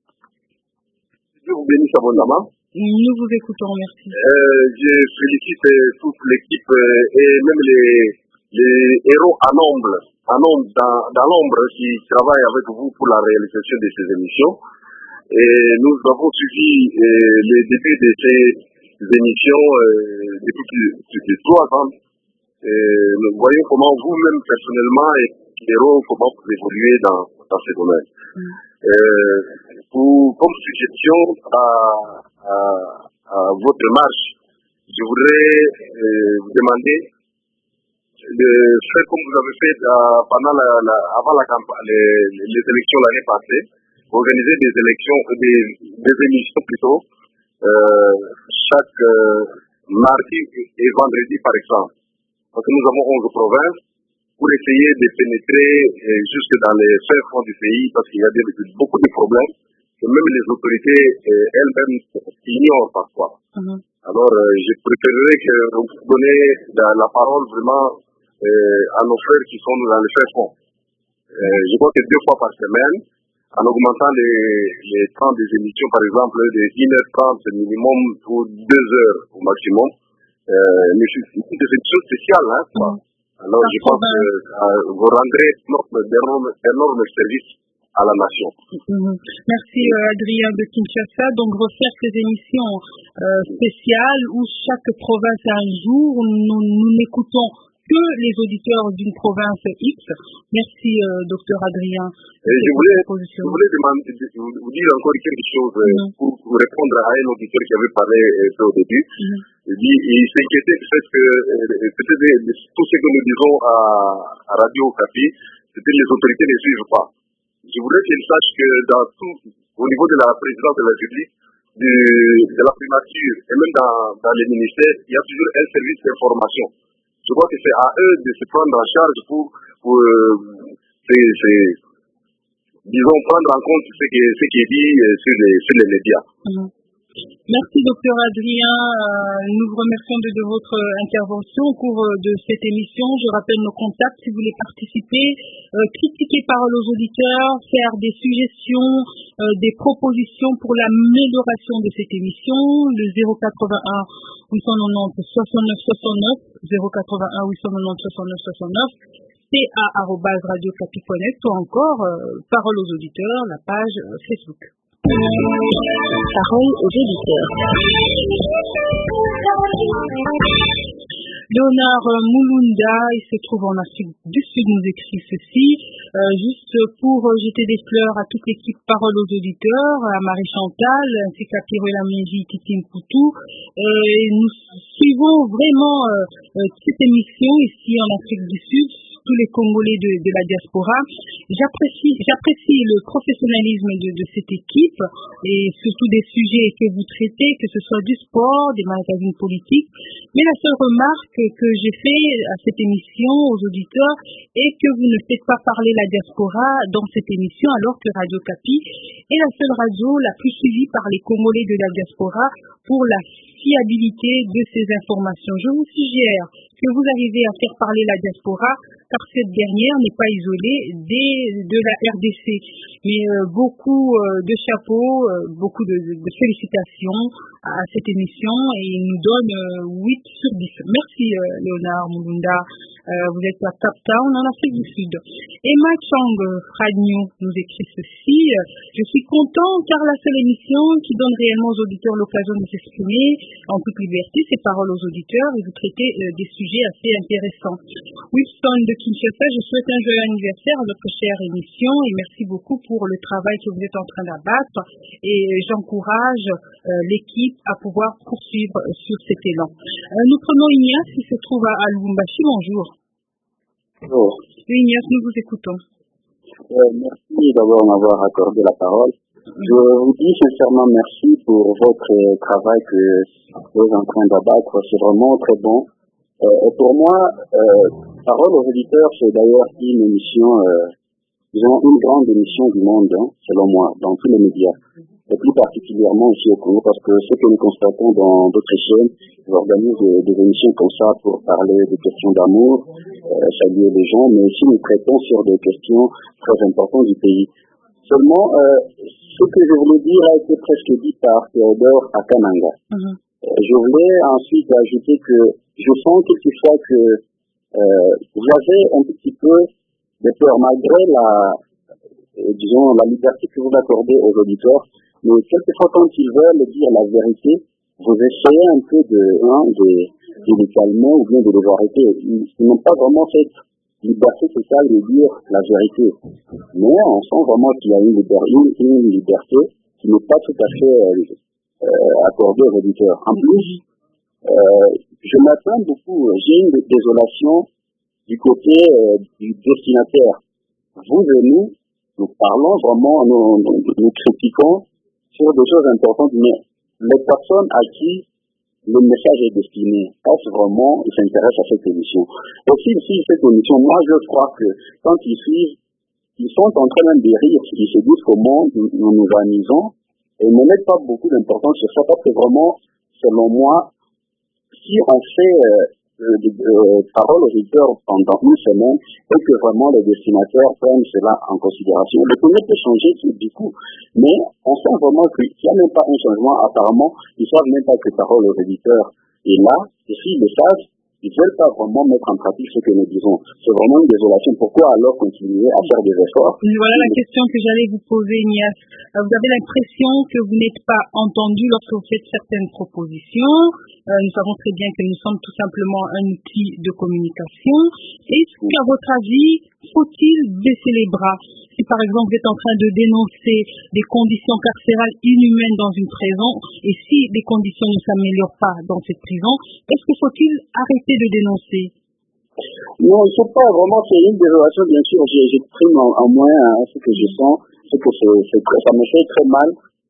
Je vous bénisse abondamment. Nous vous écoutons, merci. Euh, je félicite toute l'équipe euh, et même les les héros à nombre, à nombre dans, dans l'ombre qui travaillent avec vous pour la réalisation de ces émissions. Et nous avons suivi euh, les débuts de ces émissions euh, depuis plus de trois ans. Et nous voyons comment vous-même personnellement et les héros, comment vous évoluez dans, dans ces domaines. Mm. Euh, pour, comme suggestion à, à, à votre marche, je voudrais euh, vous demander de faire comme vous avez fait euh, pendant la, la, avant la campagne, les, les élections l'année passée, organiser des élections, des, des émissions plutôt, euh, chaque euh, mardi et vendredi par exemple. Parce que nous avons onze provinces pour essayer de pénétrer euh, jusque dans les fins fonds du pays parce qu'il y a des, beaucoup de problèmes que même les autorités euh, elles-mêmes ignorent parfois. Mm-hmm. Alors euh, je préférerais que vous donniez la, la parole vraiment Euh, à nos frères qui sont dans les faits fonds. Euh, je crois que deux fois par semaine, en augmentant les, les temps des émissions, par exemple, de une heure trente minimum pour deux heures au maximum, euh, mais c'est une émission spéciale, hein, quoi. Alors, je pense que euh, vous rendrez d'énormes services à la nation. Mmh. Merci euh, Adrien de Kinshasa. Donc refaire ces émissions euh, spéciales où chaque province a un jour, nous, nous n'écoutons que les auditeurs d'une province X. Merci, euh, docteur Adrien. Et je voulais, je voulais demander, vous dire encore quelque chose euh, mm-hmm. pour, pour répondre à un auditeur qui avait parlé euh, au début. Mm-hmm. Il, dit, il s'inquiétait du fait que euh, peut-être tout ce que nous disons à, à Radio Okapi, c'était les autorités ne suivent pas. Je voudrais qu'il sache que dans tout, au niveau de la présidence de la République, de, de la primature et même dans, dans les ministères, il y a toujours un service d'information. Je crois que c'est à eux de se prendre en charge pour, pour euh, c'est, c'est, disons, prendre en compte ce qui, ce qui est dit sur les, sur les médias. Mmh. Merci, docteur Adrien. Euh, nous vous remercions de, de votre intervention au cours de cette émission. Je rappelle nos contacts si vous voulez participer, euh, critiquer Parole aux auditeurs, faire des suggestions, euh, des propositions pour l'amélioration de cette émission. Le zéro quatre-vingt-un huit cent quatre-vingt-dix soixante-neuf soixante-neuf, zéro quatre-vingt-un huit cent quatre-vingt-dix soixante-neuf soixante-neuf, p a arobase radio capi point net ou encore euh, Parole aux auditeurs, la page euh, Facebook. Parole aux auditeurs. Léonard Mulunda, il se trouve en Afrique du Sud, nous écrit ceci, euh, juste pour jeter des fleurs à toute l'équipe Parole aux auditeurs, à Marie Chantal, ainsi qu'à Pirola Menji, Titine Poutou. Euh, nous suivons vraiment euh, cette émission ici en Afrique du Sud, tous les Congolais de, de la diaspora. J'apprécie, j'apprécie le professionnalisme de, de cette équipe et surtout des sujets que vous traitez, que ce soit du sport, des magazines politiques. Mais la seule remarque que j'ai fait à cette émission aux auditeurs est que vous ne faites pas parler la diaspora dans cette émission alors que Radio Capi est la seule radio la plus suivie par les Congolais de la diaspora pour la fiabilité de ces informations. Je vous suggère que vous arrivez à faire parler la diaspora car cette dernière n'est pas isolée des, de la R D C. Mais euh, beaucoup euh, de chapeaux, euh, beaucoup de, de félicitations à cette émission et il nous donne euh, huit sur dix. Merci euh, Léonard Mulunda. Euh, vous êtes à Cape Town en Afrique du Sud. Emma Chang Radnyo nous écrit ceci. Je suis content car la seule émission qui donne réellement aux auditeurs l'occasion de s'exprimer en toute liberté, c'est Parole aux auditeurs et vous traitez euh, des sujets assez intéressants. Wilson de Kinshasa, je souhaite un joyeux anniversaire à notre chère émission et merci beaucoup pour le travail que vous êtes en train d'abattre et j'encourage euh, l'équipe à pouvoir poursuivre euh, sur cet élan. Euh, nous prenons Ignace qui se trouve à, à Lubumbashi. Bonjour. Bonjour. Ignace, nous vous écoutons. Euh, merci d'avoir m'avoir accordé la parole. Je vous dis sincèrement merci pour votre travail que vous êtes en train d'abattre. C'est vraiment très bon. Euh, et pour moi, euh, Parole aux auditeurs, c'est d'ailleurs une émission, euh, disons, une grande émission du monde, hein, selon moi, dans tous les médias. Et plus particulièrement ici au Congo, parce que ce que nous constatons dans d'autres chaînes, ils organisent des, des émissions comme ça pour parler des questions d'amour, euh, saluer les gens, mais aussi nous traitons sur des questions très importantes du pays. Seulement, euh, ce que je voulais dire a été presque dit par Théodore Akananga. Mm-hmm. Euh, je voulais ensuite ajouter que je sens quelquefois que euh, vous avez un petit peu de peur, malgré la, euh, disons, la liberté que vous accordez aux auditeurs. Mais quelquefois, quand ils veulent dire la vérité, vous essayez un peu de, hein, de, de les calmer ou bien de les arrêter. Ils, ils n'ont pas vraiment cette liberté totale de dire la vérité. Mais on sent vraiment qu'il y a une liberté, une, une liberté qui n'est pas tout à fait euh, accordée aux auditeurs. En plus, euh, je m'attends beaucoup, j'ai une désolation du côté euh, du destinataire. Vous et nous, nous parlons vraiment, nous, nous, nous critiquons sur des choses importantes, mais les personnes à qui le message est destiné, est-ce vraiment ils s'intéressent à cette émission? Et s'ils suivent cette émission, moi je crois que quand ils suivent, ils sont en train de rire, ils se disent comment nous nous, nous amusons, et ils ne mettent pas beaucoup d'importance sur ça, parce que vraiment, selon moi, si on fait euh, Euh, de, euh, parole aux auditeurs pendant une semaine et que vraiment les destinataires prennent cela en considération. Le premier peut changer du coup, mais on sent vraiment qu'il n'y a même pas un changement. Apparemment, ils ne savent même pas que Parole aux auditeurs est là, et s'ils le savent, ils ne veulent pas vraiment mettre en pratique ce que nous disons. C'est vraiment une désolation. Pourquoi alors continuer à faire des efforts? Voilà la question que j'allais vous poser, Ignace. Vous avez l'impression que vous n'êtes pas entendu lorsque vous faites certaines propositions. Euh, nous savons très bien que nous sommes tout simplement un outil de communication. Est-ce qu'à votre avis, faut-il baisser les bras? Si par exemple vous êtes en train de dénoncer des conditions carcérales inhumaines dans une prison, et si les conditions ne s'améliorent pas dans cette prison, est-ce que faut-il arrêter de dénoncer? Non, il ne faut pas vraiment, c'est une désolation, bien sûr, j'exprime en, en moi hein, ce que je sens, ce que c'est, c'est, ça me fait très mal,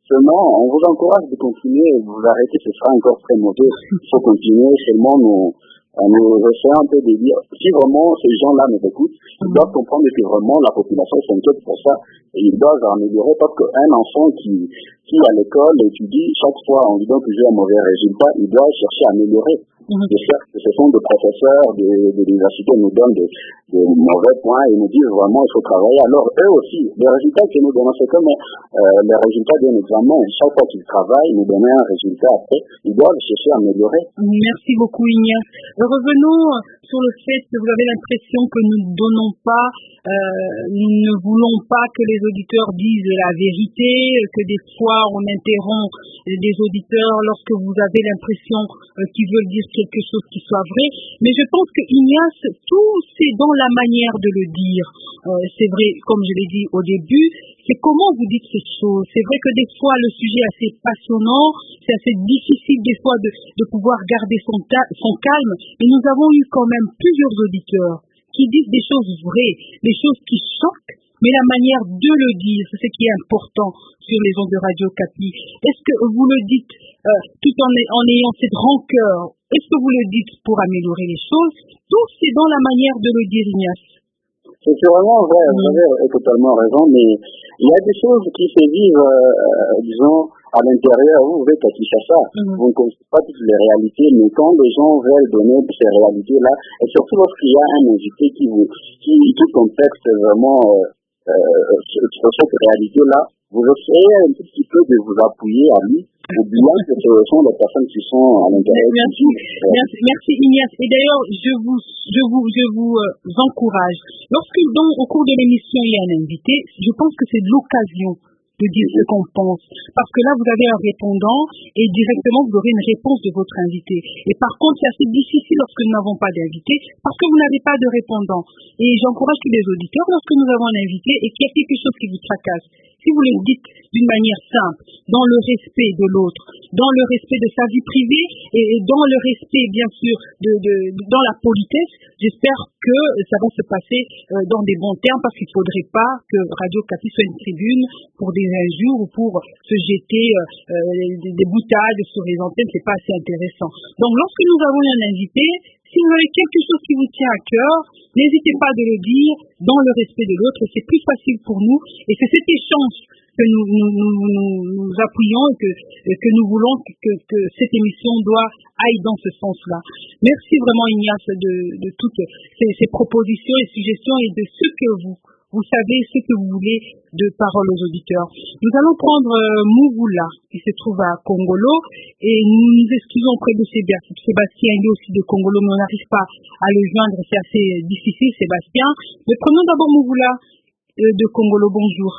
Seulement, on vous encourage de continuer, vous arrêtez, ce sera encore très mauvais. Il faut continuer, seulement nous, nous essayons un peu de dire, si vraiment ces gens-là nous écoutent, ils doivent comprendre que vraiment la population s'inquiète pour ça, et ils doivent améliorer, parce qu'un enfant qui, qui à l'école étudie, chaque fois on lui donne toujours un mauvais résultat, il doit chercher à améliorer. Mm-hmm. Et certes, ce sont des professeurs de, de l'université qui nous donnent des, des mauvais points et nous disent vraiment il faut travailler. Alors eux aussi, les résultats que nous donnons, c'est comme euh, les résultats d'un examen. Chaque fois qu'ils travaillent, nous donnent un résultat après. Ils doivent chercher à améliorer. Merci beaucoup Ignace. Revenons sur le fait que vous avez l'impression que nous ne donnons pas, euh, nous ne voulons pas que les auditeurs disent la vérité, que des fois on interrompt des auditeurs lorsque vous avez l'impression euh, qu'ils veulent dire quelque chose qui soit vrai. Mais je pense que Ignace, tout c'est dans la manière de le dire. Euh, c'est vrai, comme je l'ai dit au début, c'est comment vous dites ces choses. C'est vrai que des fois le sujet est assez passionnant, c'est assez difficile des fois de, de pouvoir garder son, ta- son calme. Et nous avons eu quand même plusieurs auditeurs qui disent des choses vraies, des choses qui choquent, mais la manière de le dire, c'est ce qui est important sur les ondes de Radio Okapi. Est-ce que vous le dites euh, tout en, en ayant cette rancœur? Est-ce que vous le dites pour améliorer les choses? Tout c'est dans la manière de le dire, Ignace. C'est vraiment vrai, vous avez totalement raison, mais il y a des choses qui se vivent, euh, disons, à l'intérieur. Vous êtes à Kinshasa, mm-hmm. vous ne connaissez pas toutes les réalités, mais quand les gens veulent donner ces réalités-là, et surtout lorsqu'il y a un invité qui vous, qui, qui contexte vraiment euh, euh, sur cette réalité-là, vous essayez un petit peu de vous appuyer à lui. Ou bien que ce sont les personnes qui sont à l'intérieur. Merci, merci, merci Ignace. Et d'ailleurs, je vous, je vous, je vous euh, encourage. Lorsque donc, au cours de l'émission, il y a un invité, je pense que c'est l'occasion de dire ce qu'on pense. Parce que là, vous avez un répondant et directement, vous aurez une réponse de votre invité. Et par contre, c'est assez difficile lorsque nous n'avons pas d'invité parce que vous n'avez pas de répondant. Et j'encourage tous les auditeurs, lorsque nous avons un invité et qu'il y a quelque chose qui vous tracasse, si vous le dites d'une manière simple, dans le respect de l'autre, dans le respect de sa vie privée et dans le respect, bien sûr, de, de, de dans la politesse, j'espère que ça va se passer euh, dans des bons termes parce qu'il ne faudrait pas que Radio Okapi soit une tribune pour des injures ou pour se jeter euh, des, des boutades sur les antennes. C'est pas assez intéressant. Donc, lorsque nous avons un invité, si vous avez quelque chose qui vous tient à cœur, n'hésitez pas à le dire dans le respect de l'autre. C'est plus facile pour nous et c'est cet échange que nous nous, nous, nous, nous appuyons et que, et que nous voulons que, que, que cette émission doit aille dans ce sens-là. Merci vraiment Ignace de, de toutes ces, ces propositions et suggestions et de ce que vous Vous savez ce que vous voulez de paroles aux auditeurs. Nous allons prendre euh, Mouvoula, qui se trouve à Congolo, et nous nous excusons auprès de Sébastien, il est aussi de Congolo, mais on n'arrive pas à le joindre, c'est assez difficile, Sébastien. Mais prenons d'abord Mouvoula euh, de Congolo, bonjour.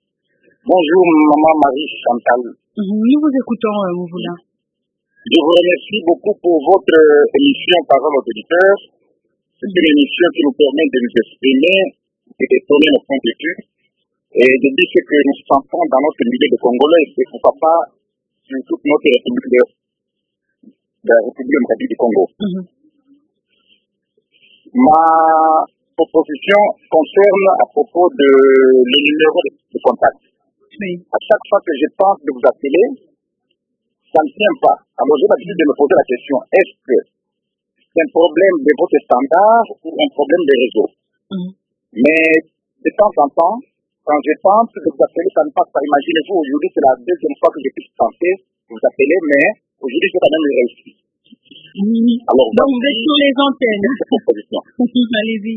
Bonjour, maman Marie Chantal. Nous vous écoutons, euh, Mouvoula. Je vous remercie beaucoup pour votre émission Parole aux auditeurs. C'est une émission qui nous permet de nous exprimer et de donner nos points de vue et de dire ce que nous sentons dans notre milieu de Congolais et pourquoi pas sur toute notre République de, de la République démocratique du Congo. Mm-hmm. Ma proposition concerne à propos de le numéro de, de contact. Oui. À chaque fois que je pense de vous appeler, ça ne tient pas. Alors j'ai l'habitude de me poser la question, est-ce que c'est un problème de votre standard ou un problème de réseau? Mm-hmm. Mais de temps en temps, quand je pense de vous appeler, ça ne passe pas. Imaginez-vous, aujourd'hui, c'est la deuxième fois que je puisse tenter de vous appeler, mais aujourd'hui, j'ai quand même réussi. Oui. Alors, donc, vous êtes sur les antennes. Allez-y.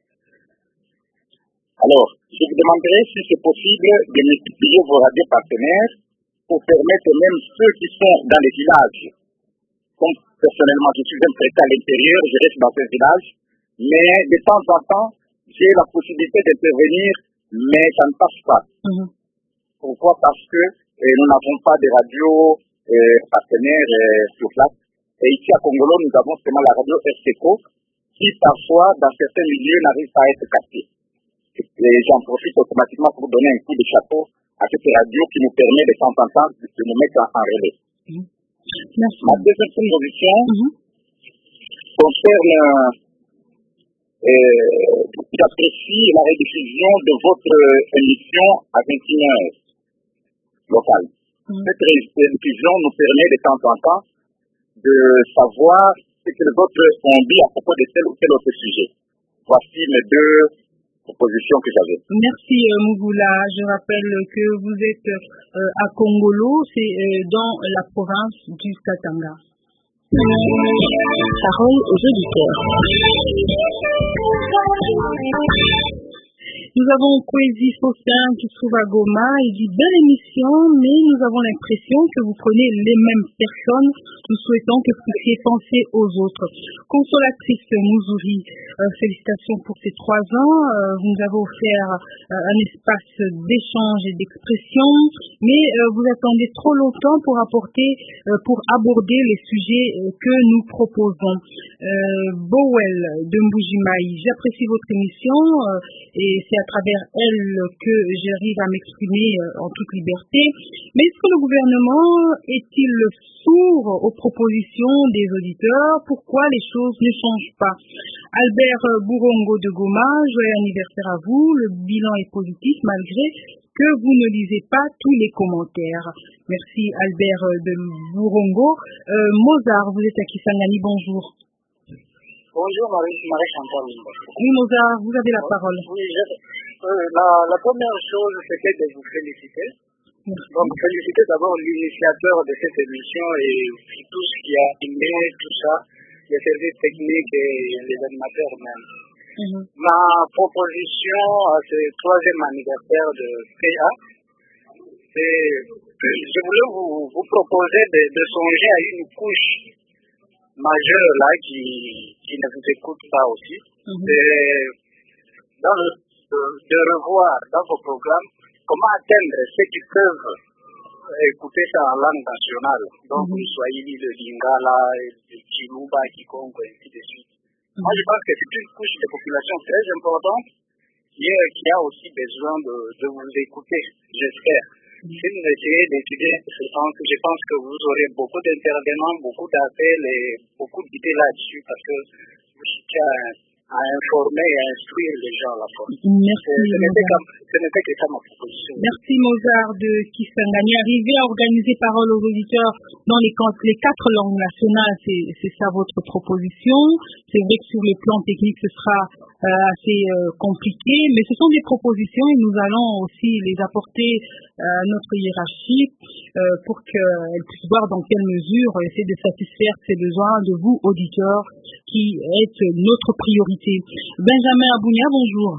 Alors, je vous demanderai si c'est possible de multiplier vos radios partenaires pour permettre même ceux qui sont dans les villages. Comme personnellement, je suis un prêté à l'intérieur, je reste dans un village, mais de temps en temps, j'ai la possibilité d'intervenir, mais ça ne passe pas. Mm-hmm. Pourquoi? Parce que euh, nous n'avons pas de radio euh, partenaires euh, sur place. Et ici à Congolo, nous avons seulement la radio R C E C O, qui parfois, dans certains milieux, n'arrive pas à être captée. Et j'en profite automatiquement pour donner un coup de chapeau à cette radio qui nous permet de temps en temps de nous mettre en, en relais. Mm-hmm. Merci. Ma deuxième proposition mm-hmm. concerne... Euh, j'apprécie la rediffusion de votre émission à vingt et une heures locale. Mmh. Cette révision nous permet de temps en temps de savoir ce que les autres ont dit à propos de tel ou tel autre sujet. Voici mes deux propositions que j'avais. Merci euh, Mougoula. Je rappelle que vous êtes euh, à Kongolo, c'est euh, dans la province du Katanga. Parole aux auditeurs. Nous avons Kwezi Fossin qui se trouve à Goma. Il dit belle émission, mais nous avons l'impression que vous prenez les mêmes personnes. Nous souhaitons que vous puissiez penser aux autres. Consolatrice Mouzouri, euh, félicitations pour ces trois ans. Euh, vous nous avez offert euh, un espace d'échange et d'expression, mais euh, vous attendez trop longtemps pour apporter, euh, pour aborder les sujets euh, que nous proposons. Euh, Bowell de Mbujimaï, j'apprécie votre émission euh, et c'est à travers elle que j'arrive à m'exprimer euh, en toute liberté. Mais est-ce que le gouvernement est-il sourd aux propositions des auditeurs? Pourquoi les choses ne changent pas? Albert Bourongo de Goma, joyeux anniversaire à vous. Le bilan est positif malgré que vous ne lisez pas tous les commentaires. Merci Albert de Bourongo. Euh, Mozart, vous êtes à Kisangani, bonjour. Bonjour Marie, Marie-Chantal. Oui Mozart, vous avez la parole. Oui, je, euh, la, la première chose, c'était de vous féliciter. Merci. Donc, féliciter d'abord l'initiateur de cette émission et tout ce qui a animé, tout ça, les services techniques et les animateurs même. Mm-hmm. Ma proposition à ce troisième anniversaire de P A, c'est je voulais vous, vous proposer de, de songer à une couche majeure là qui, qui ne vous écoute pas aussi. Mm-hmm. de, dans le, de, de revoir dans vos programmes comment atteindre ceux qui peuvent écouter ça en langue nationale. Donc, mm-hmm. le Swahili, le Lingala, le Kiluba, Kikongo, et ainsi de suite. Mm-hmm. Moi, je pense que c'est une couche de population très importante qui, est, qui a aussi besoin de, de vous écouter, j'espère. Mm-hmm. Si vous essayez d'étudier ce sens, je pense que vous aurez beaucoup d'intervenants, beaucoup d'appels et beaucoup d'idées là-dessus parce que vous êtes à informer et à instruire les gens à la fois. Merci. Ce n'était que ça ma proposition. Merci Mozart de Kisangani. Arriver à organiser parole aux auditeurs dans les, les quatre langues nationales, c'est ça votre proposition. C'est vrai que sur le plan technique, ce sera euh, assez euh, compliqué, mais ce sont des propositions et nous allons aussi les apporter à euh, notre hiérarchie euh, pour qu'elle puisse voir dans quelle mesure essayer de satisfaire ces besoins de vous, auditeurs, qui est notre priorité. Benjamin Abounia, bonjour.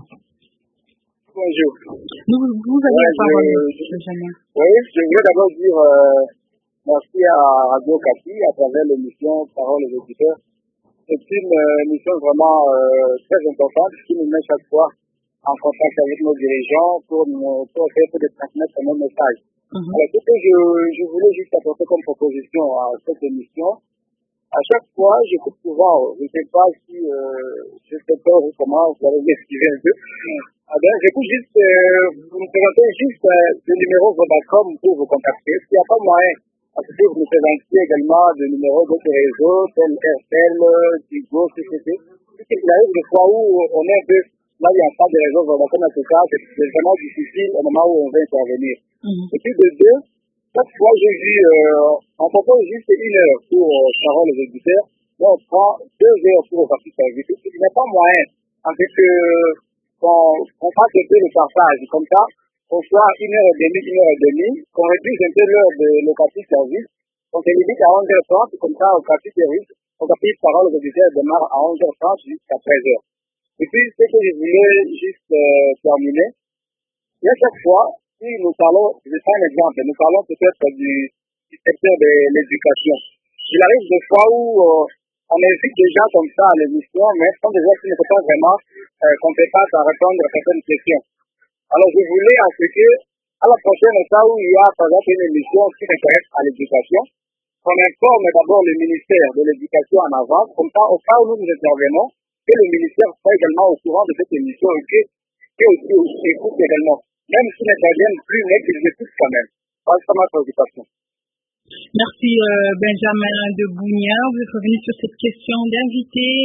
Bonjour. Nous, vous avez ouais, la parole, je, Benjamin. Oui, je voulais d'abord dire euh, merci à Radio Kapi à travers l'émission Parole aux auditeurs. C'est une euh, émission vraiment euh, très importante qui nous met chaque fois en contact avec nos dirigeants pour, nous, pour essayer de transmettre nos messages. Mm-hmm. Alors, ce que je, je voulais juste apporter comme proposition à cette émission, à chaque fois, j'écoute souvent, je ne sais pas si euh, je sais pas comment, vous allez m'excuser un peu. Ah ben, j'écoute juste, euh, vous me présentez juste euh, le numéro Vodacom pour vous contacter. S'il n'y a pas moyen, parce que vous me présentez également le numéro d'autres réseaux, tel R T L, Tigo, C C T. Il arrive des fois où on est un peu, là il n'y a pas de réseau Vodacom en tout cas, c'est vraiment difficile au moment où on veut intervenir. Mm-hmm. Et puis de deux, chaque fois, j'ai vu, euh, on propose juste une heure pour euh, parole aux auditeurs, mais on prend deux heures pour partir service. Il n'est pas moyen, en fait, que, qu'on, qu'on fasse un peu le partage, comme ça, qu'on soit une heure et demie, une heure et demie, qu'on réduise un peu l'heure de locatif service, on se limite à onze heures trente, comme ça, au locatif service, au locatif parole aux auditeurs démarre à onze heures trente jusqu'à treize heures. Et puis, ce que je voulais juste euh, terminer, il y a chaque fois, si nous parlons, je vais faire un exemple, nous parlons peut-être du, du secteur de l'éducation. Il arrive des fois où euh, on invite des gens comme ça à l'émission, mais ce sont des gens qui ne sont pas vraiment euh, compétents à répondre à certaines questions. Alors je voulais à ce que, à la prochaine fois où il y a par exemple une émission qui s'intéresse à l'éducation, qu'on informe d'abord le ministère de l'éducation en avance, comme ça au cas où nous nous intervenons, que le ministère soit également au courant de cette émission et que, que aussi, aussi écoute également. Même s'ils n'interviennent plus, mais qu'ils écoutent quand même. C'est ma préoccupation. Merci euh, Benjamin de Bounia. Vous êtes revenu sur cette question d'inviter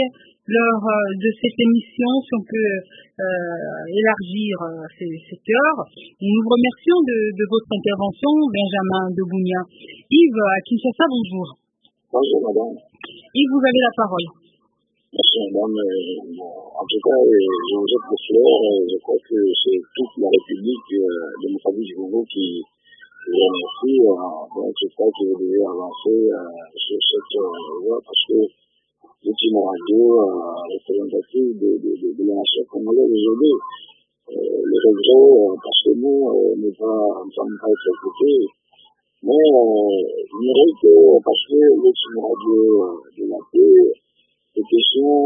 lors euh, de cette émission, si on peut euh, élargir euh, ces, cette heure. Nous vous remercions de, de votre intervention, Benjamin Debounia. Yves, à Kinshasa, bonjour. Bonjour, madame. Yves, vous avez la parole. Merci, madame. En tout cas, je vous ai pour fleurs. Je crois que c'est toute la République démocratique du Congo qui vous remercie. Donc, je crois que vous devez avancer sur cette voie parce que c'est une radio représentative de, de, de, de la nation congolaise aujourd'hui. Euh, le regret, parce que nous, ne pas, ne sommes pas être écoutés, mais euh, il mérite que, parce que c'est une radio de la paix, les questions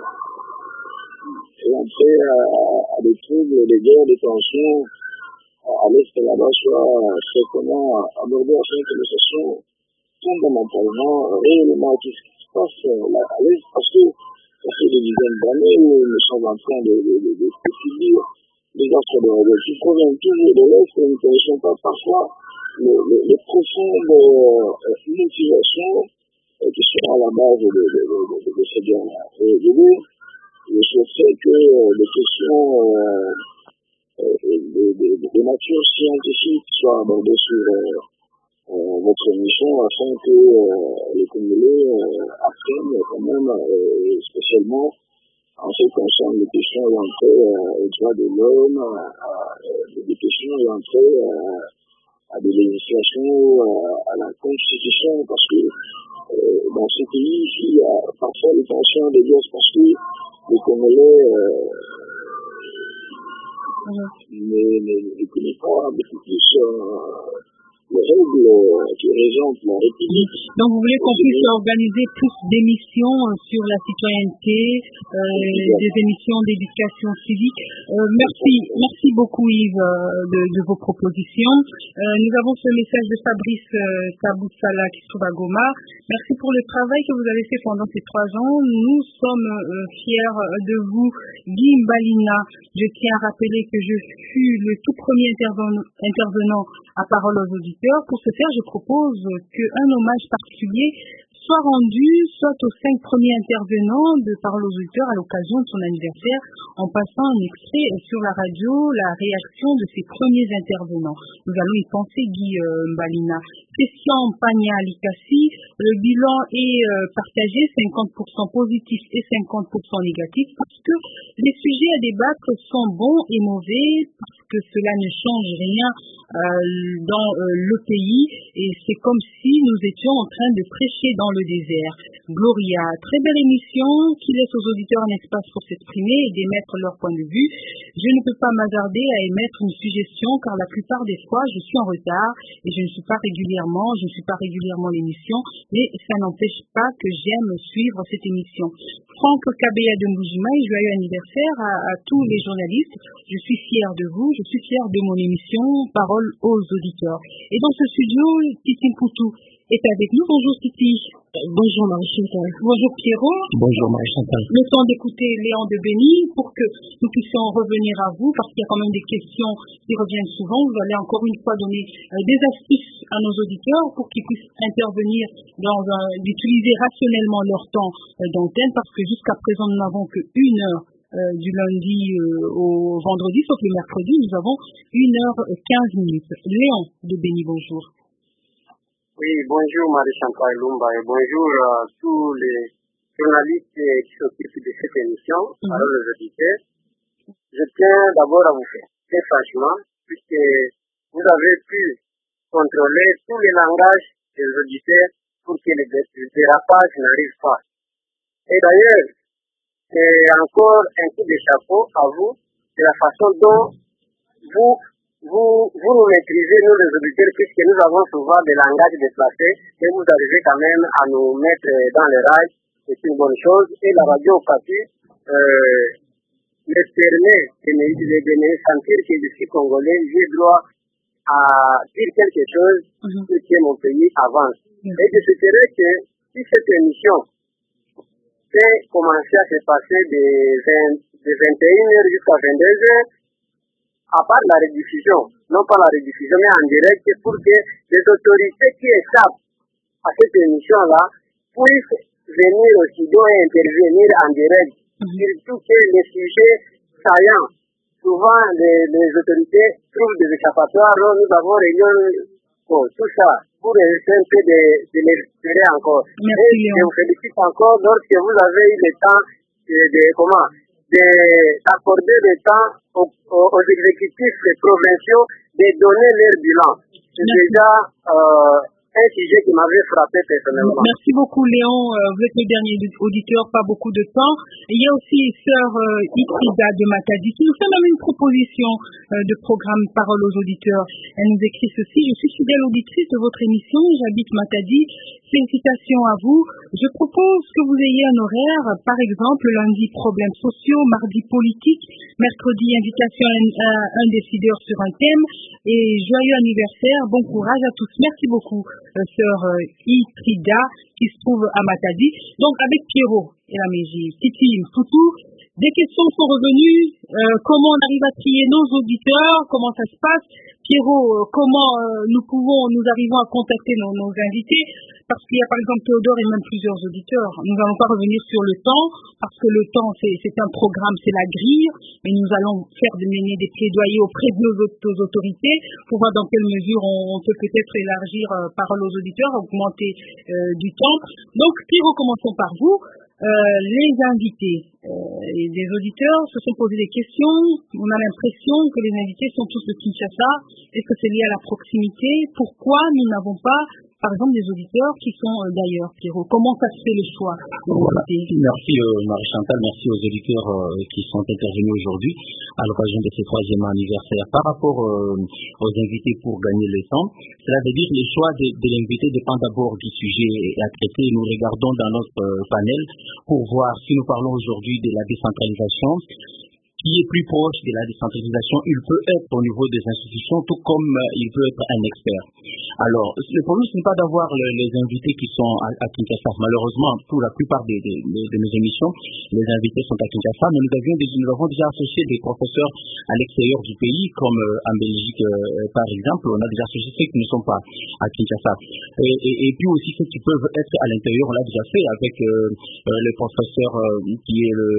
et entrer à, à des troubles, des guerres, des tensions à l'est et là-bas soient certainement abordées afin que nous sachons fondamentalement, réellement, qu'est-ce qui se passe là, à l'est, parce que ça fait des dizaines d'années où nous sommes en train de, de, de, de, de subir les offres de rebelles qui proviennent toujours de l'est et nous ne connaissons pas parfois les, les, les profondes euh, motivations qui sont à la base de, de, de, de, de, de ces guerres-là. Et de vous, je souhaiterais que euh, les questions euh, euh, de, de, de, de nature scientifique soient abordées sur euh, euh, votre émission afin que euh, les Congolais euh, apprennent quand même, euh, spécialement en ce qui concerne les questions orientées euh, aux droits de l'homme, à, à, des questions orientées euh, à des législations, euh, à la Constitution, parce que Euh, dans ce pays, il y a parfois les tensions des guerres parce que les Congolais euh, mmh. ne, ne, ne connaissent pas beaucoup plus euh, les règles qui régent la République. Donc vous voulez qu'on puisse organiser plus d'émissions sur la citoyenneté, euh, des émissions d'éducation civique. Euh, merci, merci beaucoup Yves de, de vos propositions. Euh, nous avons ce message de Fabrice euh, Taboussala qui se trouve à Goma. Merci pour le travail que vous avez fait pendant ces trois ans. Nous sommes euh, fiers de vous, Guy Mbalina. Je tiens à rappeler que je fus le tout premier intervenant, intervenant à Parole aux auditeurs. Pour ce faire, je propose qu'un hommage particulier soit rendu soit aux cinq premiers intervenants de Parole aux auditeurs à l'occasion de son anniversaire, en passant un extrait sur la radio, la réaction de ces premiers intervenants. Nous allons y penser, Guy euh, Mbalina. Christian Pagna-Likassi, le bilan est euh, partagé, cinquante pour cent positif et cinquante pour cent négatif, parce que les sujets à débattre sont bons et mauvais, parce que cela ne change rien euh, dans euh, le pays, et c'est comme si nous étions en train de prêcher dans le désert. Gloria, très belle émission qui laisse aux auditeurs un espace pour s'exprimer et d'émettre leur point de vue. Je ne peux pas m'hasarder à émettre une suggestion, car la plupart des fois, je suis en retard et je ne suis pas régulièrement, je ne suis pas régulièrement l'émission, mais ça n'empêche pas que j'aime suivre cette émission. Franck Kabeya de Mboujima, joyeux anniversaire à, à tous les journalistes. Je suis fier de vous, je suis fier de mon émission Parole aux auditeurs. Et dans ce studio, Titi Poutou est avec nous. Bonjour Titi. Bonjour Marie-Chantal. Bonjour Pierrot. Bonjour Marie-Chantal. Le temps d'écouter Léon de Béni pour que nous puissions revenir à vous, parce qu'il y a quand même des questions qui reviennent souvent. Vous allez encore une fois donner euh, des astuces à nos auditeurs pour qu'ils puissent intervenir dans un, d'utiliser rationnellement leur temps euh, d'antenne, parce que jusqu'à présent nous n'avons qu'une heure euh, du lundi euh, au vendredi, sauf le mercredi, nous avons une heure quinze minutes. Léon de Béni, bonjour. Oui, bonjour Marie-Chantal Lumba et bonjour à tous les journalistes qui s'occupent de cette émission, mmh. Alors les auditeurs. Je tiens d'abord à vous faire très franchement, puisque vous avez pu contrôler tous les langages des auditeurs pour que les dérapages n'arrivent pas. Et d'ailleurs, c'est encore un coup de chapeau à vous de la façon dont vous Vous, vous nous maîtrisez, nous les auditeurs, puisque nous avons souvent des langages déplacés, et vous arrivez quand même à nous mettre dans les rails, c'est une bonne chose. Et la radio Okapi euh, me permet de me, de me sentir que je suis congolais, j'ai droit à dire quelque chose mm-hmm. pour que mon pays avance. Mm-hmm. Et je souhaiterais que si cette émission peut commencer à se passer de, vingt, de vingt et une heures jusqu'à vingt-deux heures, à part la rediffusion, non pas la rediffusion, mais en direct, pour que les autorités qui échappent à cette émission-là puissent venir au studio et intervenir en direct. Mm-hmm. Surtout que les sujets saillants, souvent les, les autorités trouvent des échappatoires. Nous avons réuni bon, tout ça pour essayer un peu de, de les récupérer encore. Merci, et je vous félicite encore lorsque vous avez eu le temps de, de comment d'accorder le temps aux, aux, aux exécutifs provinciaux de donner leur bilan. C'est Merci. déjà euh, un sujet qui m'avait frappé personnellement. Merci beaucoup Léon, euh, vous êtes le dernier auditeur, pas beaucoup de temps. Et il y a aussi sœur euh, Itrida de Matadi qui nous fait même une proposition euh, de programme Parole aux auditeurs. Elle nous écrit ceci: je suis fidèle auditrice de votre émission, j'habite Matadi. Félicitations à vous. Je propose que vous ayez un horaire, par exemple lundi problèmes sociaux, mardi politique, mercredi invitation à un décideur sur un thème et joyeux anniversaire. Bon courage à tous. Merci beaucoup, euh, sœur euh, Itrida qui se trouve à Matadi. Donc avec Pierrot et la Mégie, Titi, Foutou, des questions sont revenues. Euh, comment on arrive à trier nos auditeurs? Comment ça se passe? Pierrot, euh, comment euh, nous pouvons, nous arrivons à contacter nos, nos invités? Parce qu'il y a par exemple Théodore et même plusieurs auditeurs. Nous n'allons pas revenir sur le temps, parce que le temps c'est, c'est un programme, c'est la grille, mais nous allons faire de mener des plaidoyers auprès de nos, nos autorités pour voir dans quelle mesure on, on peut peut-être élargir euh, parole aux auditeurs, augmenter euh, du temps. Donc Pierrot, commençons par vous. Euh, les invités euh, et les auditeurs se sont posés des questions. On a l'impression que les invités sont tous de Kinshasa. Est-ce que c'est lié à la proximité? Pourquoi nous n'avons pas, par exemple, des auditeurs qui sont euh, d'ailleurs, Pierrot? Comment ça se fait le choix? Merci euh, Marie-Chantal, merci aux auditeurs euh, qui sont intervenus aujourd'hui à l'occasion de ce troisième anniversaire. Par rapport euh, aux invités pour gagner le temps, cela veut dire que le choix de, de l'invité dépend d'abord du sujet à traiter. Nous regardons dans notre euh, panel pour voir si nous parlons aujourd'hui de la décentralisation, qui est plus proche de la décentralisation. Il peut être au niveau des institutions, tout comme euh, il peut être un expert. Alors, le problème, ce n'est pas d'avoir le, les invités qui sont à, à Kinshasa. Malheureusement, pour la plupart des, des, des, de nos émissions, les invités sont à Kinshasa, mais nous, avions des, nous avons déjà associé des professeurs à l'extérieur du pays, comme euh, en Belgique, euh, par exemple. On a déjà associé ceux qui ne sont pas à Kinshasa. Et, et, et puis aussi ceux qui peuvent être à l'intérieur, on l'a déjà fait avec euh, euh, le professeur euh, qui est le...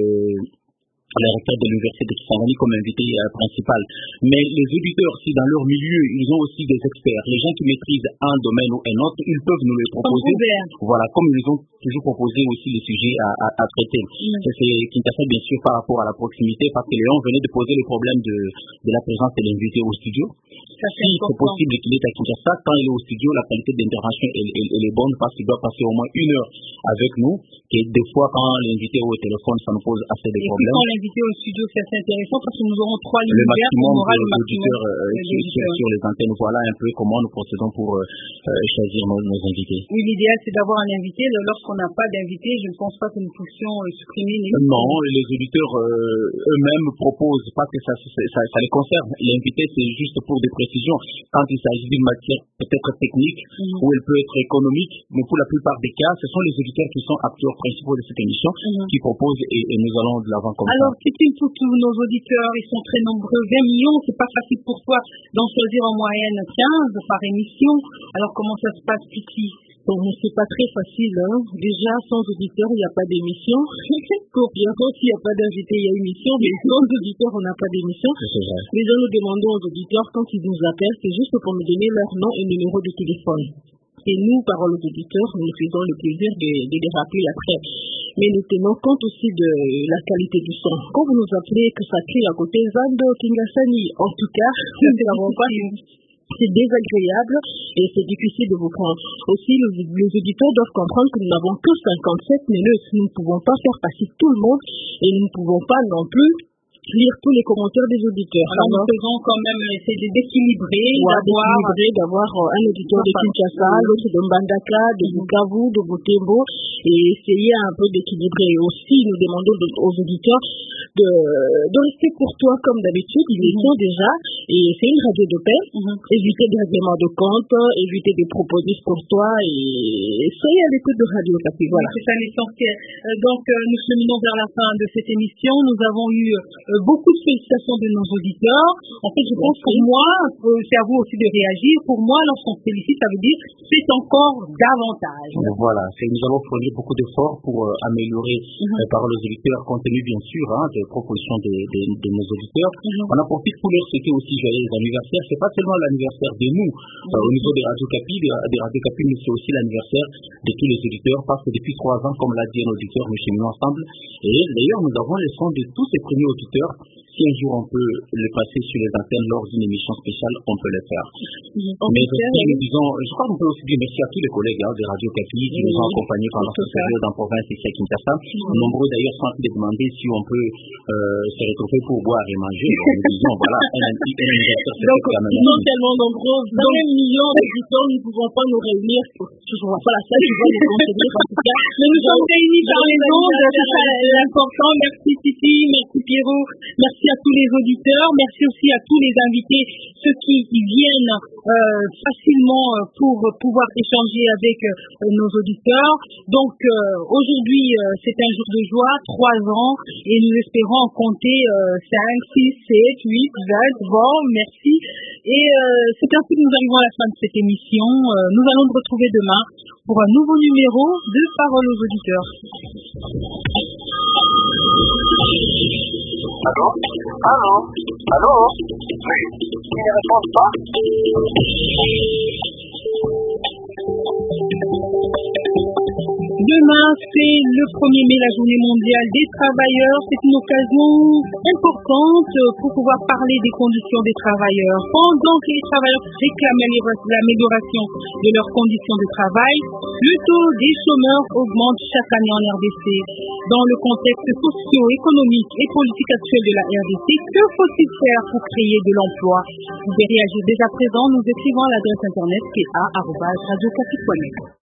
le recteur de l'université de Kisangani comme invité euh, principal. Mais les auditeurs, si dans leur milieu, ils ont aussi des experts, les gens qui maîtrisent un domaine ou un autre, ils peuvent nous les proposer. Voilà, comme ils ont toujours proposé aussi les sujets à, à, à traiter. Mm. C'est Kinshasa, bien sûr, par rapport à la proximité, parce que Léon venait de poser le problème de, de la présence de l'invité au studio. Si c'est possible qu'il est à Kinshasa, quand il est au studio, la qualité d'intervention elle, elle, elle est bonne parce qu'il doit passer au moins une heure avec nous. Et des fois, quand l'invité est au téléphone, ça nous pose assez de problèmes. Quand l'invité au studio, c'est assez intéressant parce que nous aurons trois lignes ouvertes. Le maximum d'auditeurs euh, sur, sur les antennes. Voilà un peu comment nous procédons pour euh, choisir nos, nos invités. Oui, l'idéal, c'est d'avoir un invité. Lorsqu'on n'a pas d'invité, je ne pense pas que nous puissions euh, supprimer les... Non, les auditeurs euh, eux-mêmes proposent, parce que ça, ça, ça, ça les concerne. L'invité, c'est juste pour des précisions. Quand il s'agit d'une matière peut-être technique, mm-hmm. ou elle peut être économique, mais pour la plupart des cas, ce sont les auditeurs qui sont acteurs principaux de cette émission, mm-hmm. qui proposent et, et nous allons de l'avant comme ça. Alors, c'est une pour tous nos auditeurs, ils sont très nombreux, vingt millions, c'est pas facile pour toi d'en choisir en moyenne quinze par émission. Alors, comment ça se passe ici? Bon, c'est pas très facile, hein. Déjà, sans auditeurs, il n'y a pas d'émission. Pour bientôt, s'il n'y a pas d'invité, il y a une émission, mais sans auditeurs, on n'a pas d'émission. Mais nous demandons aux auditeurs, quand ils nous appellent, c'est juste pour nous donner leur nom et numéro de téléphone. Et nous, parole aux auditeurs, nous faisons le plaisir de, de les rappeler après. Mais nous tenons compte aussi de la qualité du son. Quand vous nous appelez, que ça crie à côté, Zando, Kingasani, en tout cas, nous ne savons pas... C'est désagréable et c'est difficile de vous prendre. Aussi, les, les auditeurs doivent comprendre que nous n'avons que cinquante-sept minutes. Nous ne pouvons pas faire passer tout le monde et nous ne pouvons pas non plus lire tous les commentaires des auditeurs. Alors, nous faisons quand même essayer d'équilibrer, ouais, d'avoir, d'avoir un auditeur de Kinshasa, l'autre de Mbandaka, de Bukavu, de Butembo, et essayer un peu d'équilibrer. Aussi, nous demandons aux auditeurs de, de rester courtois comme d'habitude. Ils le sont déjà, et c'est une radio de paix. Mm-hmm. Évitez des règlements de compte, évitez des propos discourtois, et soyez à l'écoute de Radio Okapi. Voilà. C'est ça l'essentiel. Euh, donc, euh, nous cheminons vers la fin de cette émission. Nous avons eu euh, beaucoup de félicitations de nos auditeurs. En fait, je pense pour moi, c'est à vous aussi de réagir. Pour moi, lorsqu'on se félicite, ça veut dire c'est encore davantage. Voilà, c'est, nous allons fournir beaucoup d'efforts pour euh, améliorer mm-hmm. les paroles aux auditeurs, compte tenu bien sûr hein, des propositions de, de, de nos auditeurs. Mm-hmm. On en profite pour leur souhaiter aussi joyeux anniversaire. C'est pas seulement l'anniversaire de nous, mm-hmm. euh, au niveau des Radio Capi, des, des Radio Capi, mais c'est aussi l'anniversaire de tous les auditeurs, parce que depuis trois ans, comme l'a dit un auditeur, nous cheminons ensemble. Et d'ailleurs, nous avons les sons de tous ces premiers auditeurs. Si un jour on peut les passer sur les antennes lors d'une émission spéciale, on peut le faire. Mm-hmm. Mais aussi, nous disons, je crois qu'on peut aussi dire merci à tous les collègues hein, de Radio Capi qui mm-hmm. nous ont accompagnés pendant cette période en province ici à Kinshasa. Mm-hmm. Nombreux d'ailleurs sont en train de demander si on peut euh, se retrouver pour boire et manger. Donc, nous disons, voilà, un anniversaire, c'est donc, quand même. Non tellement nombreux, vingt millions d'auditeurs, nous ne pouvons pas nous réunir. Je ne vois pas la salle qui va nous contenir en tout cas. Mais nous sommes réunis par les ondes, c'est ça l'important. Merci Titi, merci Pierrot, merci à tous les auditeurs, merci aussi à tous les invités, ceux qui viennent euh, facilement pour pouvoir échanger avec euh, nos auditeurs. Donc euh, aujourd'hui, euh, c'est un jour de joie, trois ans, et nous espérons en compter euh, cinq, six, sept, huit, vingt. Bon, merci. Et euh, c'est ainsi que nous arrivons à la fin de cette émission. Euh, nous allons nous retrouver demain pour un nouveau numéro de Parole aux auditeurs. Allô? Allô? Allô? Oui. Il ne répond pas? Demain, c'est le premier mai, la journée mondiale des travailleurs. C'est une occasion importante pour pouvoir parler des conditions des travailleurs. Pendant que les travailleurs réclament l'amélioration de leurs conditions de travail, le taux des chômeurs augmente chaque année en R D C. Dans le contexte socio-économique et politique actuel de la R D C, que faut-il faire pour créer de l'emploi? Vous pouvez réagir dès à présent, nous écrivons à l'adresse internet p a arobase radio capi point net.